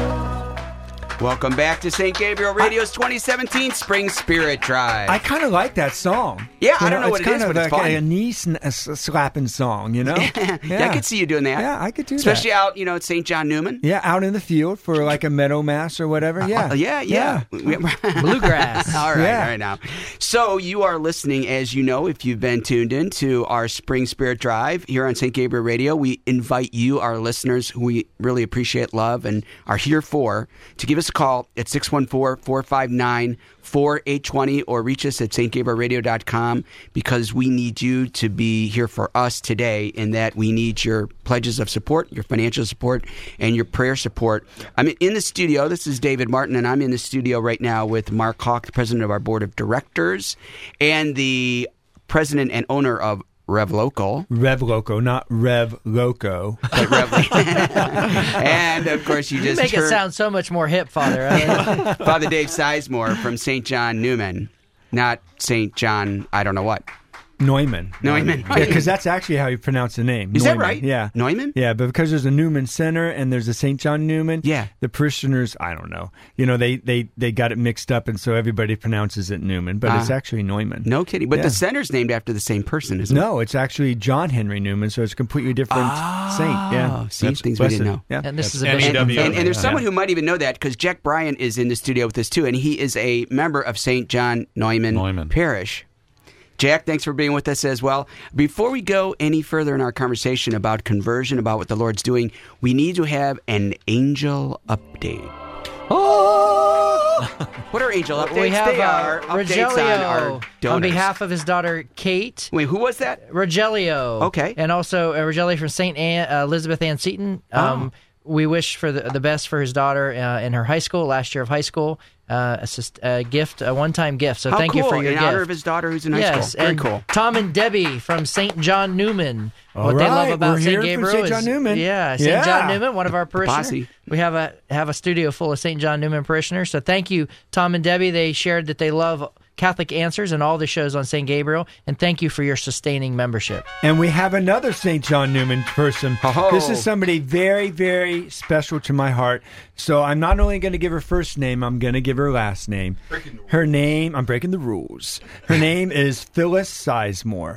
Welcome back to Saint Gabriel Radio's twenty seventeen Spring Spirit Drive. I kind of like that song. Yeah, you I don't know, know what it it's is, kind but of it's like fun. a knee sn- a s- slapping song, you know? yeah. yeah, I could see you doing that. Yeah, I could do Especially that. out, you know, at Saint John Newman. Yeah, out in the field for like a meadow mass or whatever. Yeah, Uh, yeah, yeah. Bluegrass. all right, Yeah. all right now. So you are listening, as you know, if you've been tuned in to our Spring Spirit Drive here on Saint Gabriel Radio. We invite you, our listeners, who we really appreciate, love, and are here for, to give us a call at six one four, four five nine, four eight two zero or reach us at saint gabriel radio dot com because we need you to be here for us today, in that we need your pledges of support, your financial support, and your prayer support. I'm in the studio. This is David Martin, and I'm in the studio right now with Mark Hawk, the president of our board of directors, and the president and owner of Rev Local. Rev Loco, not Rev Loco. But Rev and, of course, you You just make heard it sound so much more hip, Father. Uh, Father Dave Sizemore from Saint John Newman, not Saint John, I don't know what. Neumann. Neumann. Yeah, because that's actually how you pronounce the name. Is that Neumann. right? Yeah. Neumann? Yeah, but because there's a Newman Center and there's a Saint John Newman, yeah. the parishioners, I don't know, you know, they, they, they got it mixed up, and so everybody pronounces it Newman, but Uh, it's actually Neumann. No kidding. But Yeah. the center's named after the same person, isn't it? No, it's actually John Henry Newman, so it's a completely different saint. Yeah. See, That's things we blessed. didn't know. Yeah. and this is a And, big and, and there's Yeah. someone who might even know that because Jack Bryan is in the studio with us too, and he is a member of Saint John Neumann, Neumann. Parish. Jack, thanks for being with us as well. Before we go any further in our conversation about conversion, about what the Lord's doing, we need to have an angel update. Oh! What are angel updates? We have they uh, are updates on our Rogelio donors. on behalf of his daughter Kate. Wait, who was that? Rogelio. Okay. And also uh, Rogelio from Saint Anne, uh, Elizabeth Ann Seton. Um, Oh. We wish for the, the best for his daughter uh, in her high school, last year of high school. Uh, assist, a gift, a one-time gift. So How thank you cool. for your in gift. honor of his daughter who's in high yes, school. Very and cool. Tom and Debbie from Saint John Newman. All what they love right, about we're Saint here from Gabriel Saint is John Newman. yeah, Saint Yeah. John Newman, one of our parishioners. Posse. We have a have a studio full of Saint John Newman parishioners. So thank you, Tom and Debbie. They shared that they love Catholic Answers and all the shows on Saint Gabriel, and thank you for your sustaining membership. And we have another Saint John Newman person. Oh. This is somebody very, very special to my heart. So I'm not only going to give her first name, I'm going to give her last name. Her name, I'm breaking the rules. Her name is Phyllis Sizemore.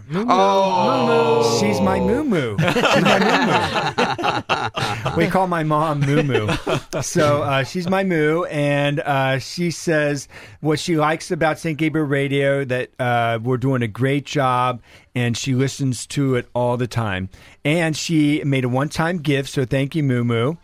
Oh. She's my moo-moo. She's my moo-moo. We call my mom moo-moo. So uh, she's my moo, and uh, she says what she likes about Saint Gabriel Radio, that uh, we're doing a great job, and she listens to it all the time. And she made a one-time gift, so thank you, Moo Moo.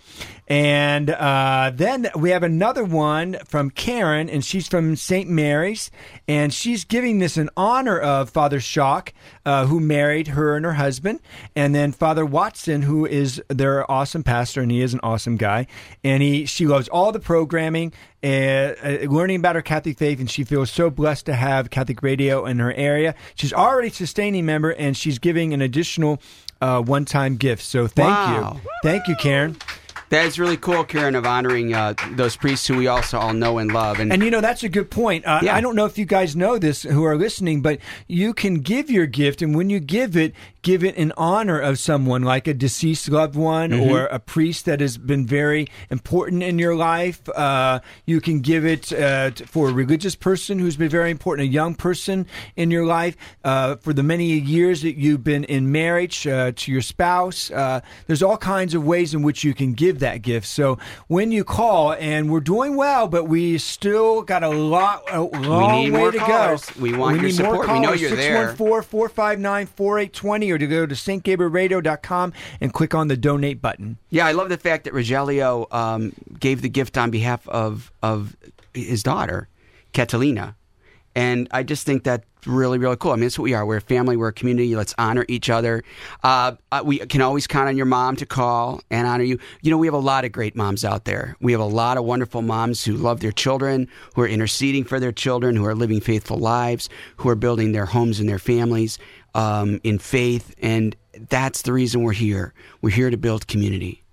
And uh, then we have another one from Karen, and she's from Saint Mary's, and she's giving this in honor of Father Schock, uh, who married her and her husband, and then Father Watson, who is their awesome pastor, and he is an awesome guy, and he she loves all the programming, uh, uh, learning about her Catholic faith, and she feels so blessed to have Catholic radio in her area. She's already a sustaining member, and she's giving an additional uh, one-time gift. So thank Wow. you. Thank you, Karen. That is really cool, Karen, of honoring uh, those priests who we also all know and love. And, And, you know, that's a good point. Uh, Yeah. I don't know if you guys know this who are listening, but you can give your gift, and when you give it, give it in honor of someone like a deceased loved one Mhm. or a priest that has been very important in your life. Uh, you can give it uh, t- for a religious person who's been very important, a young person in your life, uh, for the many years that you've been in marriage uh, to your spouse. Uh, there's all kinds of ways in which you can give that gift. So when you call, and we're doing well, but we still got a lot, a long need way more to callers. go. We want your need more support. We know callers, you're there. six one four, four five nine, four eight two zero, or to go to st gabriel radio dot com and click on the donate button. Yeah, I love the fact that Rogelio um, gave the gift on behalf of of his daughter, Catalina. And I just think that's really, really cool. I mean, that's what we are. We're a family. We're a community. Let's honor each other. Uh, uh, we can always count on your mom to call and honor you. You know, we have a lot of great moms out there. We have a lot of wonderful moms who love their children, who are interceding for their children, who are living faithful lives, who are building their homes and their families um, in faith. And that's the reason we're here. We're here to build community.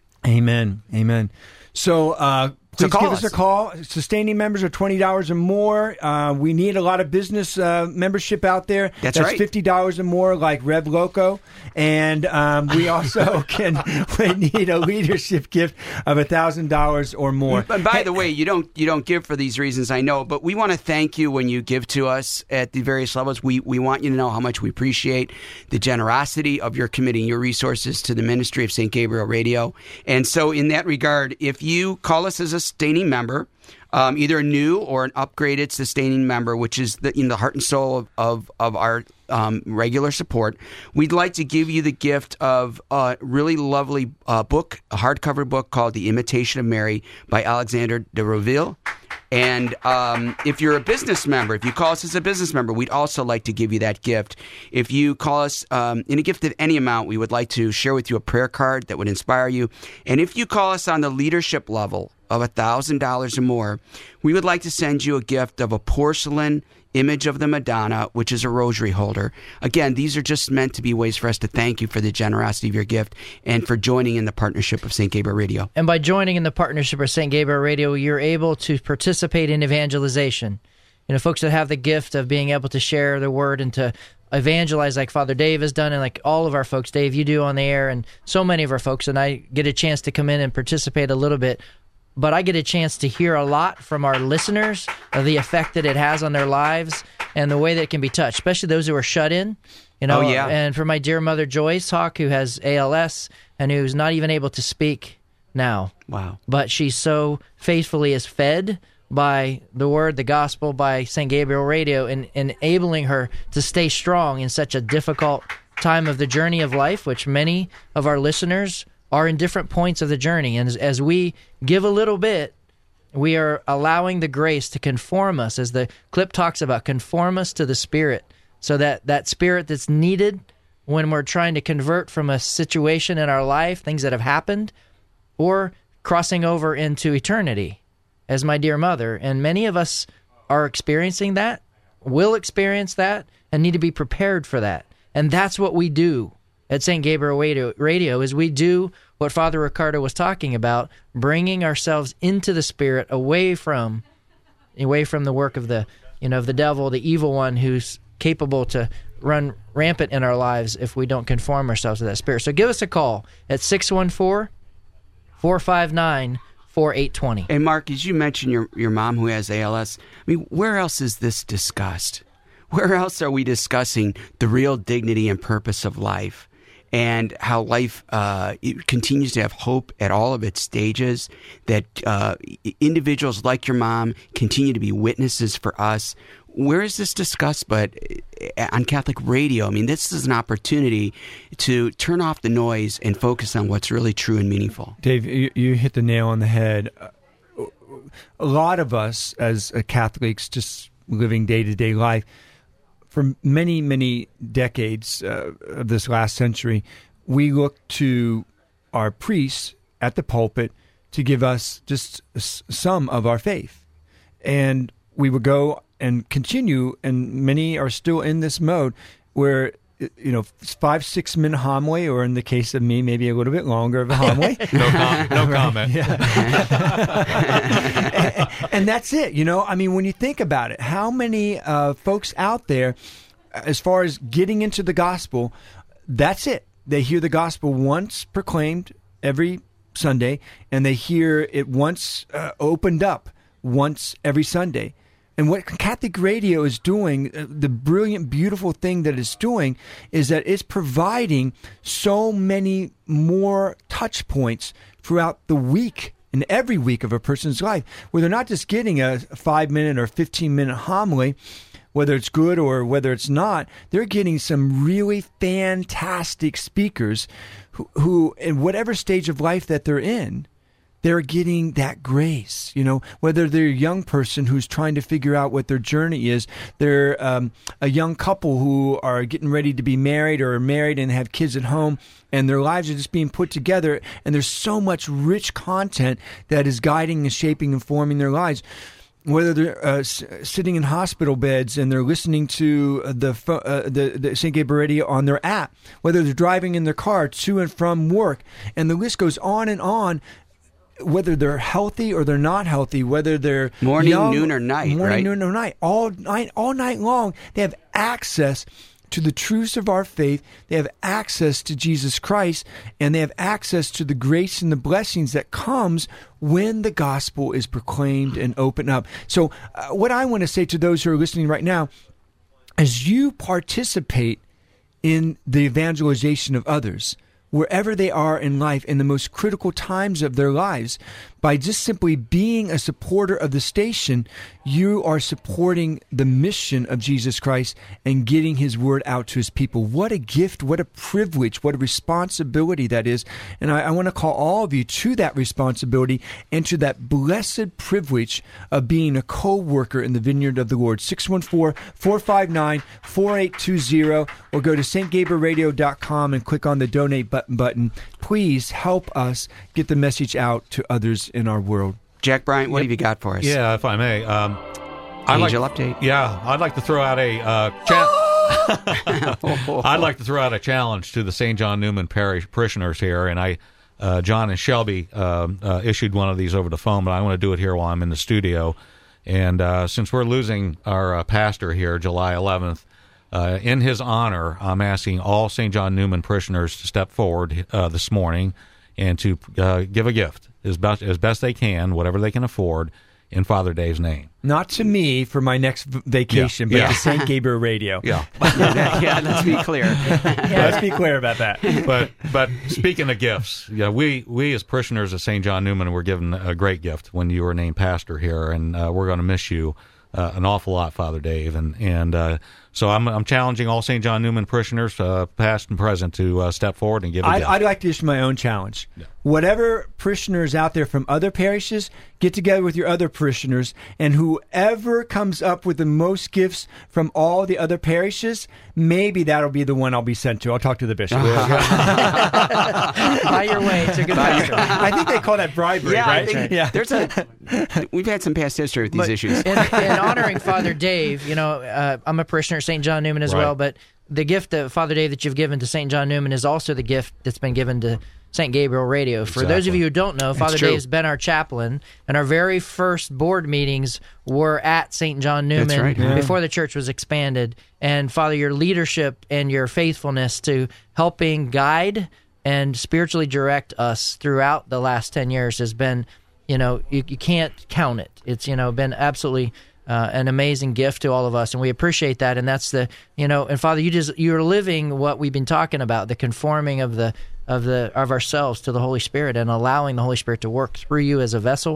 Amen. Amen. So, uh, So please call give us. us. a call. Sustaining members are twenty dollars or more. Uh, we need a lot of business uh, membership out there. That's That's right. fifty dollars or more, like Rev Loco. And um, we also can we need a leadership gift of one thousand dollars or more. And by the way, you don't you don't give for these reasons, I know, but we want to thank you when you give to us at the various levels. We we want you to know how much we appreciate the generosity of your committing your resources to the ministry of Saint Gabriel Radio. And so in that regard, if you call us as a sustaining member, um, either a new or an upgraded sustaining member, which is the, in the heart and soul of, of, of our um, regular support, we'd like to give you the gift of a really lovely uh, book, a hardcover book called The Imitation of Mary by Alexander de Roville. And um, if you're a business member, if you call us as a business member, we'd also like to give you that gift. If you call us um, in a gift of any amount, we would like to share with you a prayer card that would inspire you. And if you call us on the leadership level of one thousand dollars or more, we would like to send you a gift of a porcelain image of the Madonna, which is a rosary holder. Again, these are just meant to be ways for us to thank you for the generosity of your gift and for joining in the partnership of Saint Gabriel Radio. And by joining in the partnership of Saint Gabriel Radio, you're able to participate in evangelization. You know, folks that have the gift of being able to share the word and to evangelize like Father Dave has done, and like all of our folks, Dave, you do on the air, and so many of our folks, and I get a chance to come in and participate a little bit. But I get a chance to hear a lot from our listeners of the effect that it has on their lives and the way that it can be touched, especially those who are shut in. You know, Oh, yeah. And for my dear mother Joyce Hawk, who has A L S and who's not even able to speak now. Wow. But she so faithfully is fed by the word, the gospel, by Saint Gabriel Radio, and enabling her to stay strong in such a difficult time of the journey of life, which many of our listeners are in different points of the journey. And as, as we give a little bit, we are allowing the grace to conform us, as the clip talks about, conform us to the Spirit, so that that Spirit that's needed when we're trying to convert from a situation in our life, things that have happened, or crossing over into eternity, as my dear mother. And many of us are experiencing that, will experience that, and need to be prepared for that. And that's what we do at Saint Gabriel Radio, Radio is we do what Father Ricardo was talking about, bringing ourselves into the Spirit, away from away from the work of the you know of the devil, the evil one, who's capable to run rampant in our lives if we don't conform ourselves to that Spirit. So give us a call at six one four, four five nine, four eight two zero. And Mark, as you mentioned your, your mom who has A L S, I mean, where else is this discussed? Where else are we discussing the real dignity and purpose of life? And how life uh, it continues to have hope at all of its stages, that uh, individuals like your mom continue to be witnesses for us. where is this discussed? But on Catholic radio, I mean, this is an opportunity to turn off the noise and focus on what's really true and meaningful. Dave, you, you hit the nail on the head. A lot of us as Catholics, just living day-to-day life, for many, many decades uh, of this last century, we look to our priests at the pulpit to give us just some of our faith. And we would go and continue, and many are still in this mode where, you know, five, six minute homily, or in the case of me, maybe a little bit longer of a homily. no, com- no comment. Yeah. and, and that's it. You know, I mean, when you think about it, how many uh, folks out there, as far as getting into the gospel, that's it. They hear the gospel once proclaimed every Sunday, and they hear it once uh, opened up once every Sunday. And what Catholic radio is doing, the brilliant, beautiful thing that it's doing, is that it's providing so many more touch points throughout the week and every week of a person's life, where they're not just getting a five-minute or fifteen-minute homily, whether it's good or whether it's not. They're getting some really fantastic speakers who, who in whatever stage of life that they're in, they're getting that grace, you know, whether they're a young person who's trying to figure out what their journey is, they're um, a young couple who are getting ready to be married or are married and have kids at home, and their lives are just being put together, and there's so much rich content that is guiding and shaping and forming their lives. Whether they're uh, s- sitting in hospital beds and they're listening to the, uh, the the Saint Gabriel Radio on their app, whether they're driving in their car to and from work, and the list goes on and on. Whether they're healthy or they're not healthy, whether they're morning, young, noon, or night, morning, right? noon, or night, all night, all night long, they have access to the truths of our faith. They have access to Jesus Christ, and they have access to the grace and the blessings that comes when the gospel is proclaimed and opened up. So, uh, what I want to say to those who are listening right now, as you participate in the evangelization of others, wherever they are in life, in the most critical times of their lives, by just simply being a supporter of the station, you are supporting the mission of Jesus Christ and getting his word out to his people. What a gift, what a privilege, what a responsibility that is. And I, I want to call all of you to that responsibility and to that blessed privilege of being a co-worker in the vineyard of the Lord. six one four, four five nine, four eight two zero, or go to st gabriel radio dot com and click on the donate button button. Please help us get the message out to others in our world. Jack Bryant, what Yep. have you got for us? Yeah, if I may. Um, I'd Angel like, update. Yeah, I'd like to throw out a uh, cha- I'd like to throw out a challenge to the Saint John Newman Parish parishioners here, and I, uh, John and Shelby uh, uh, issued one of these over the phone, but I want to do it here while I'm in the studio. And uh, since we're losing our uh, pastor here, July eleventh, uh, in his honor, I'm asking all Saint John Newman parishioners to step forward uh, this morning and to uh, give a gift as best, as best they can, whatever they can afford, in Father Dave's name. Not to me for my next v- vacation, Yeah. but Yeah. to Saint Gabriel Radio. Yeah. yeah, yeah, let's be clear. Let's be clear about that. But but speaking of gifts, yeah, we we as parishioners of Saint John Newman were given a great gift when you were named pastor here, and uh, we're going to miss you uh, an awful lot, Father Dave. And and uh, so I'm I'm challenging all Saint John Newman parishioners, uh, past and present, to uh, step forward and give a I'd, gift. I'd like to issue my own challenge. Whatever parishioners out there from other parishes, get together with your other parishioners, and whoever comes up with the most gifts from all the other parishes, maybe that'll be the one I'll be sent to. I'll talk to the bishop. Buy your way to good pastor. I think they call that bribery, Yeah, right? I think yeah. there's a. We've had some past history with these But issues. In, in honoring Father Dave, you know, uh, I'm a parishioner at Saint John Newman as Right. well, but the gift of Father Dave that you've given to Saint John Newman is also the gift that's been given to Saint Gabriel Radio. For those of Exactly. you who don't know, That's Father true. Dave's been our chaplain, and our very first board meetings were at Saint John Newman That's right. Yeah. before the church was expanded. And Father, your leadership and your faithfulness to helping guide and spiritually direct us throughout the last ten years has been, you know, you, you can't count it. It's, you know, been absolutely uh, an amazing gift to all of us, and we appreciate that. And that's the, you know, and Father, you just, you're living what we've been talking about, the conforming of the of the of ourselves to the Holy Spirit and allowing the Holy Spirit to work through you as a vessel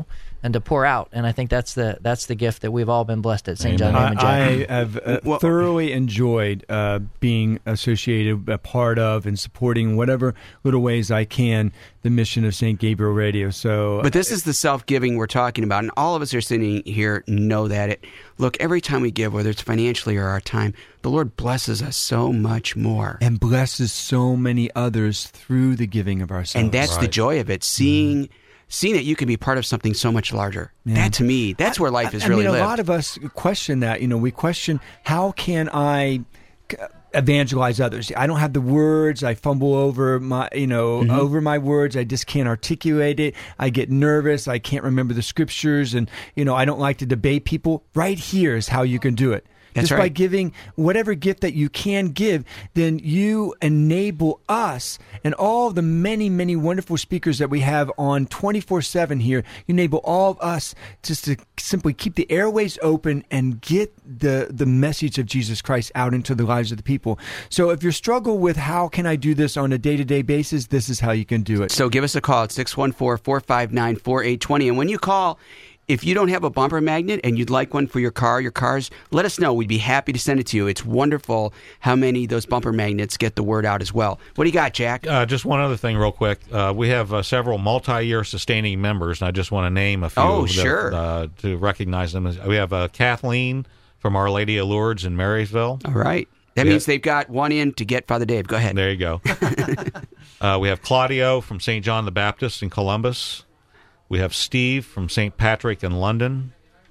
and to pour out. And I think that's the that's the gift that we've all been blessed at Saint John Newman I, I have uh, well, thoroughly enjoyed uh, being associated, a part of, and supporting whatever little ways I can the mission of Saint Gabriel Radio. So, but this is the self-giving we're talking about, and all of us are sitting here know that. It look, every time we give, whether it's financially or our time, the Lord blesses us so much more, and blesses so many others through the giving of ourselves. And that's right. the joy of it, seeing. Mm-hmm. Seeing that you can be part of something so much larger. Yeah. That, to me, that's where life is I, I really mean, lived. A lot of us question that. You know, we question, how can I evangelize others? I don't have the words. I fumble over my, you know, mm-hmm. over my words. I just can't articulate it. I get nervous. I can't remember the scriptures. And, you know, I don't like to debate people. Right here is how you can do it. That's Just right. by giving whatever gift that you can give, then you enable us and all the many, many wonderful speakers that we have on twenty-four seven here. You enable all of us just to simply keep the airways open and get the, the message of Jesus Christ out into the lives of the people. So if you struggle with how can I do this on a day-to-day basis, this is how you can do it. So give us a call at six one four, four five nine, four eight two zero. And when you call, if you don't have a bumper magnet and you'd like one for your car, your cars, let us know. We'd be happy to send it to you. It's wonderful how many of those bumper magnets get the word out as well. What do you got, Jack? Uh, just one other thing real quick. Uh, we have uh, several multi-year sustaining members, and I just want to name a few oh, that, sure. uh, to recognize them. We have uh, Kathleen from Our Lady of Lourdes in Marysville. All right. That yeah. means they've got one in to get Father Dave. Go ahead. There you go. uh, we have Claudio from Saint John the Baptist in Columbus. We have Steve from Saint Patrick in London,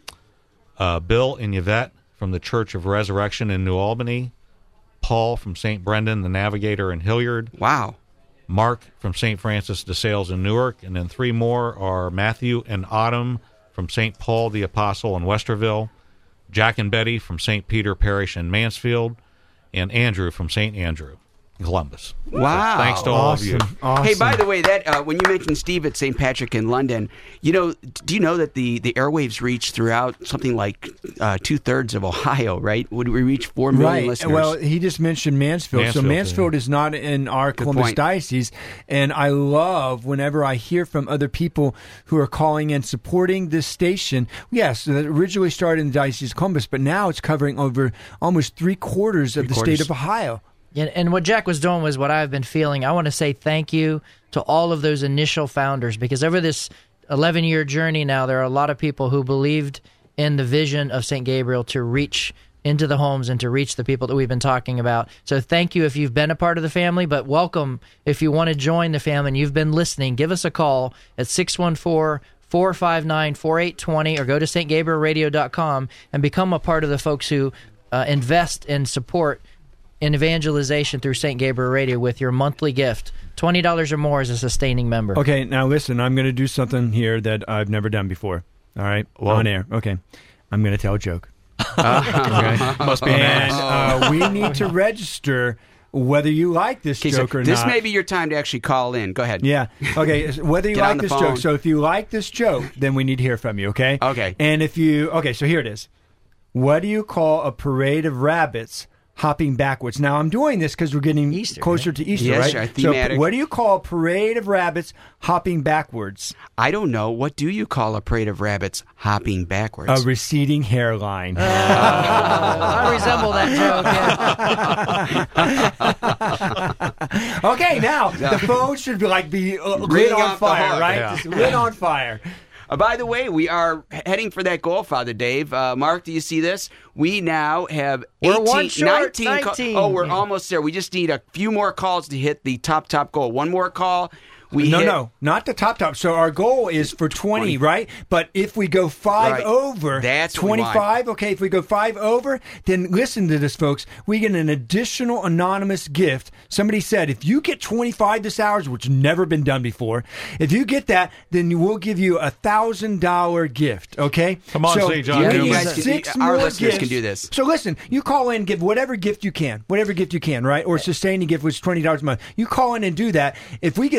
uh, Bill and Yvette from the Church of Resurrection in New Albany, Paul from Saint Brendan the Navigator in Hilliard. Wow. Mark from Saint Francis de Sales in Newark, and then three more are Matthew and Autumn from Saint Paul the Apostle in Westerville, Jack and Betty from Saint Peter Parish in Mansfield, and Andrew from Saint Andrew in Columbus. Wow. So thanks to all awesome. of you. Awesome. Hey, by the way, that uh, when you mentioned Steve at Saint Patrick in London, you know, do you know that the, the airwaves reach throughout something like uh, two-thirds of Ohio, right? Would we reach four million right. listeners? Well, he just mentioned Mansfield. Mansfield so Mansfield yeah. is not in our Good Columbus point. diocese. And I love whenever I hear from other people who are calling and supporting this station. Yes, it originally started in the Diocese of Columbus, but now it's covering over almost three quarters of Three the quarters. state of Ohio. And, and what Jack was doing was what I've been feeling. I want to say thank you to all of those initial founders, because over this eleven-year journey now, there are a lot of people who believed in the vision of Saint Gabriel to reach into the homes and to reach the people that we've been talking about. So thank you if you've been a part of the family, but welcome if you want to join the family and you've been listening. Give us a call at six one four, four five nine, four eight two zero or go to st gabriel radio dot com and become a part of the folks who uh, invest and support in evangelization through Saint Gabriel Radio with your monthly gift. twenty dollars or more as a sustaining member. Okay, now listen, I'm going to do something here that I've never done before. All right? Whoa. On air. Okay. I'm going to tell a joke. Okay. Must be And nice. uh, we need to register whether you like this Okay, joke so or this not. may be your time to actually call in. Go ahead. Yeah. Okay. Whether you Get on like the this phone. joke. So if you like this joke, then we need to hear from you, okay? Okay. And if you... Okay, so here it is. What do you call a parade of rabbits hopping backwards? Now, I'm doing this because we're getting Easter, closer right? to Easter, Yes, right? sure, So thematic. what do you call a parade of rabbits hopping backwards? I don't know. What do you call a parade of rabbits hopping backwards? A receding hairline. Uh, I resemble that joke. Yeah. Okay, now the phone should be like be uh, lit Ring on off the fire, hook. right? Yeah. Just lit on fire. Uh, by the way, we are heading for that goal, Father Dave. Uh, Mark, do you see this? We now have We're eighteen, one short, nineteen, ca- nineteen. Oh, we're Yeah. almost there. We just need a few more calls to hit the top, top goal. One more call. We no, hit, no, not the top top. So our goal is for twenty, right? But if we go five Right. over, That's what we want. twenty-five. Okay, if we go five over, then listen to this, folks. We get an additional anonymous gift. Somebody said if you get twenty-five this hour, which has never been done before, if you get that, then we'll give you a thousand dollar gift. Okay, Come on, so Saint John we Newman. need You guys can- six our more listeners gifts. can do this. So listen, you call in, give whatever gift you can, whatever gift you can, right? Or sustaining gift, which is twenty dollars a month. You call in and do that. If we get six of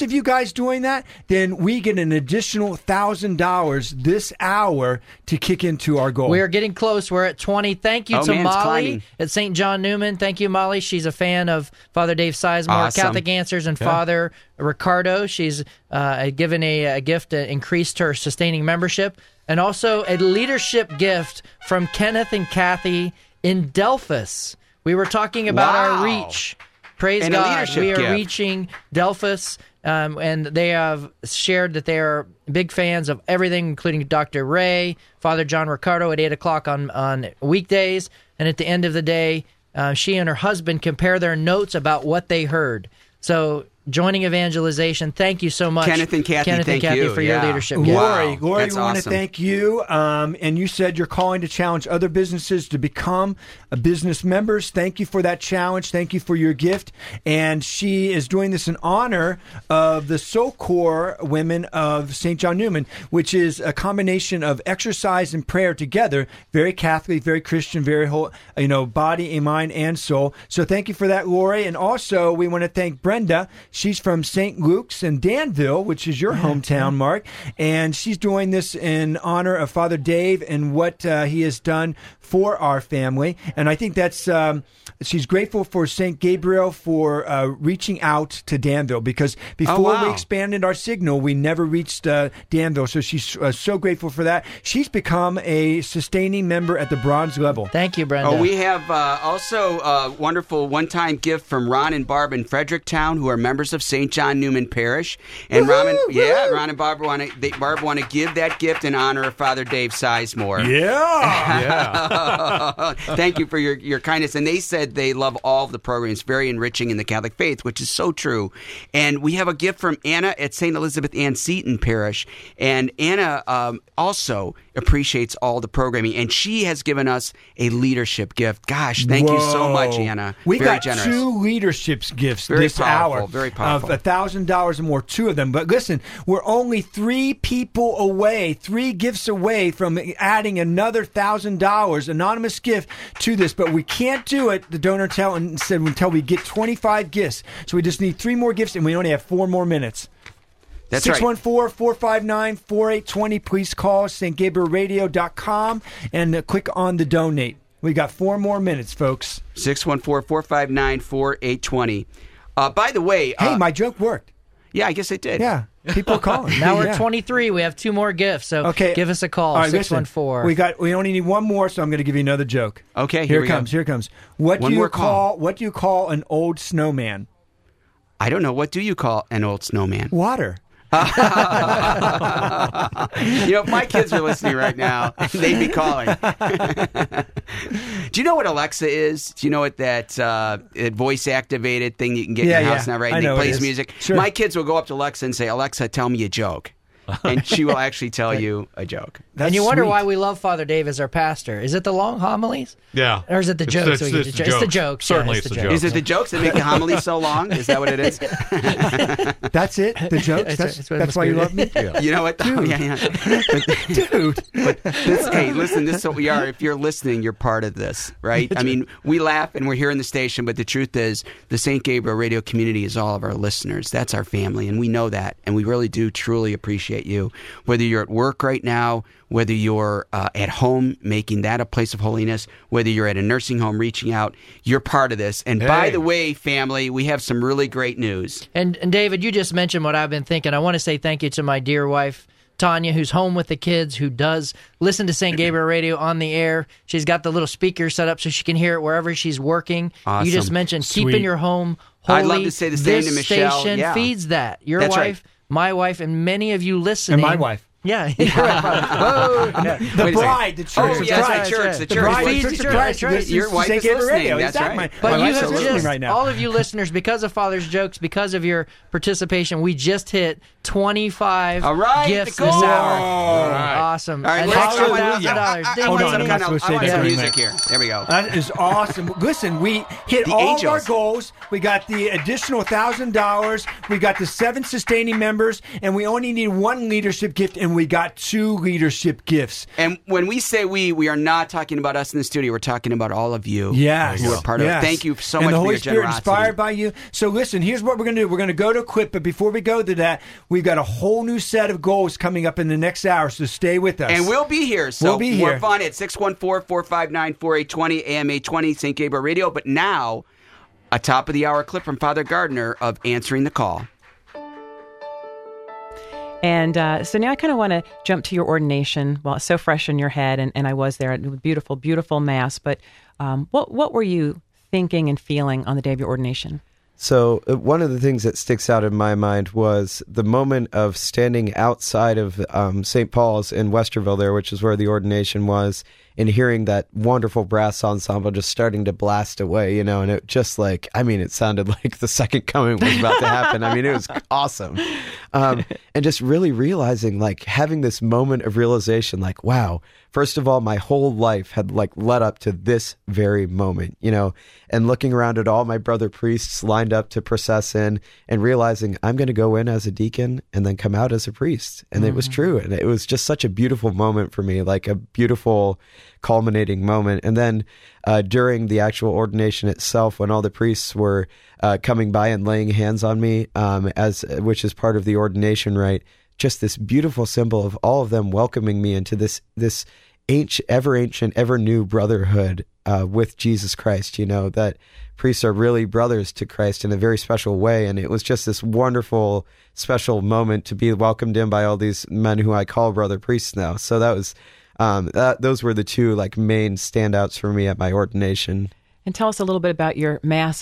of you guys doing that, then we get an additional one thousand dollars this hour to kick into our goal. We are getting close. We're at twenty. Thank you Oh, to man, it's Molly climbing. at Saint John Newman. Thank you, Molly. She's a fan of Father Dave Sizemore, Awesome. Catholic Answers, and Yeah. Father Ricardo. She's uh, given a, a gift that increased her sustaining membership, and also a leadership gift from Kenneth and Kathy in Delphus. We were talking about Wow. our reach. Praise And a God. leadership We are gift. reaching Delphus, um, and they have shared that they are big fans of everything, including Doctor Ray, Father John Ricardo at eight o'clock on, on weekdays. And at the end of the day, uh, she and her husband compare their notes about what they heard. So joining evangelization, thank you so much. Kenneth and Kathy, Kenneth thank and Kathy you. for Yeah. your leadership. Lori, Wow, Lori, that's we want to awesome. thank you. Um, and you said you're calling to challenge other businesses to become a business members. Thank you for that challenge. Thank you for your gift. And she is doing this in honor of the SoCor women of Saint John Newman, which is a combination of exercise and prayer together. Very Catholic, very Christian, very whole, you know, body and mind and soul. So thank you for that, Lori. And also we want to thank Brenda. She's from Saint Luke's in Danville, which is your hometown, Mark. And she's doing this in honor of Father Dave and what uh, he has done for our family. And I think that's, um, she's grateful for Saint Gabriel for uh, reaching out to Danville, because before Oh, wow. we expanded our signal, we never reached uh, Danville. So she's uh, so grateful for that. She's become a sustaining member at the bronze level. Thank you, Brenda. Oh, we have uh, also a wonderful one-time gift from Ron and Barb in Fredericktown, who are members of Saint John Newman Parish. And Ron and, yeah, Ron and Barb want to they, Barb want to give that gift in honor of Father Dave Sizemore. Yeah, yeah. Thank you for your, your kindness. And they said they love all of the programs, very enriching in the Catholic faith, which is so true. And we have a gift from Anna at Saint Elizabeth Ann Seton Parish. And Anna um, also appreciates all the programming, and she has given us a leadership gift. Gosh, thank you so much, Whoa. Anna. We very got generous. two leaderships gifts Very this powerful, hour. very powerful. Of a thousand dollars or more, two of them. But listen, we're only three people away, three gifts away from adding another thousand dollars anonymous gift to this. But we can't do it. The donor tell and said until we get twenty-five gifts. So we just need three more gifts, and we only have four more minutes. That's right. six one four, four five nine, four eight two zero. Please call S T Gabriel Radio dot com and uh, click on the donate. We got four more minutes, folks. six one four, four five nine, four eight two zero. Uh, by the way... Hey, uh, my joke worked. Yeah, I guess it did. Yeah, people are calling. Now we're Yeah. twenty-three. We have two more gifts, so Okay. give us a call, All right, six one four. listen, We got. We only need one more, so I'm going to give you another joke. Okay, here, here it we go. comes. Here it comes. What One do you more call? call. What do you call an old snowman? I don't know. What do you call an old snowman? Water. You know, if my kids are listening right now, they'd be calling. Do you know what Alexa is? Do you know what that uh, voice activated thing you can get Yeah, in your yeah. house now, right? I And know it what plays it is. music. Sure. My kids will go up to Alexa and say, "Alexa, tell me a joke," and she will actually tell you a joke. and you wonder why we love Father Dave as our pastor. Is it the long homilies? Yeah. Or is it the It's- jokes? it's- we get it's to- the it's the jokes. jokes. Certainly yeah, it's the jokes. jokes. Is it the jokes that make the homily so long? Is that what it is? That's it. The jokes. That's right. That's, That's what it that's must why be. you love me. Yeah. You know what? Dude. Yeah, yeah. But, Dude. But this, hey, listen, this is what we are. If you're listening, you're part of this, right? I mean, we laugh and we're here in the station, but the truth is the Saint Gabriel radio community is all of our listeners. That's our family, and we know that, and we really do truly appreciate you. Whether you're at work right now, whether you're uh, at home making that a place of holiness, whether you're at a nursing home reaching out, you're part of this. And by Hey. the way, family, we have some really great news. And, and David, you just mentioned what I've been thinking. I want to say thank you to my dear wife, Tanya, who's home with the kids, who does listen to Saint Gabriel Radio on the air. She's got the little speaker set up so she can hear it wherever she's working. Awesome. You just mentioned Sweet. keeping your home holy. I'd love to say the same this to Michelle. station Yeah. feeds that. Your That's wife, right. my wife, and many of you listening. And my wife. Yeah. You're right, Father. Whoa. The Wait a second. bride, the church, Oh, the yes, bride, the church, the the church. bride, Feeds the the church, church, the bride. right. Listens Your to wife Saint is Gabriel listening. Radio. That's Exactly. right. My But you wife's have listening just, right now. all of you listeners, because of Father's jokes, because of your participation, we just hit twenty-five All right, gifts the this goal. hour. All right. Awesome. All right, An let's extra go. thousand dollars. I- I- Hold I on, want I'm some not kind of- supposed to say I want that some during music that. here. There we go. That is awesome. Listen, we hit The all of our angels. goals. We got the additional one thousand dollars. We got the seven sustaining members, and we only need one leadership gift, and and we got two leadership gifts. And when we say we, we are not talking about us in the studio. We're talking about all of you Yes. who are part yes. of it. Thank you so and much the for Holy your Spirit generosity. inspired by you. So listen, here's what we're going to do. We're going to go to a clip, but before we go to that, we've got a whole new set of goals coming up in the next hour, so stay with us. And we'll be here. So we'll be more here. fun at six one four, four five nine, four eight two zero, A M eight twenty, Saint Gabriel Radio. But now, a top of the hour clip from Father Gardner of Answering the Call. And uh, so now I kind of want to jump to your ordination. Well, it's so fresh in your head, and, and I was there. It was beautiful, beautiful Mass. But um, what what were you thinking and feeling on the day of your ordination? So uh, one of the things that sticks out in my mind was the moment of standing outside of um, Saint Paul's in Westerville there, which is where the ordination was, and hearing that wonderful brass ensemble just starting to blast away, you know, and it just like, I mean, it sounded like the second coming was about to happen. I mean, it was awesome. Um, and just really realizing, like, having this moment of realization, like, wow, first of all, my whole life had like led up to this very moment, you know, and looking around at all my brother priests lined up to process in and realizing I'm going to go in as a deacon and then come out as a priest. And mm-hmm. it was true. And it was just such a beautiful moment for me, like a beautiful culminating moment. And then uh, during the actual ordination itself, when all the priests were uh, coming by and laying hands on me, um, as which is part of the ordination rite, just this beautiful symbol of all of them welcoming me into this this ancient, ever ancient, ever new brotherhood uh, with Jesus Christ. You know, that priests are really brothers to Christ in a very special way. And it was just this wonderful, special moment to be welcomed in by all these men who I call brother priests now. So that was, um, that, those were the two like main standouts for me at my ordination. And tell us a little bit about your Mass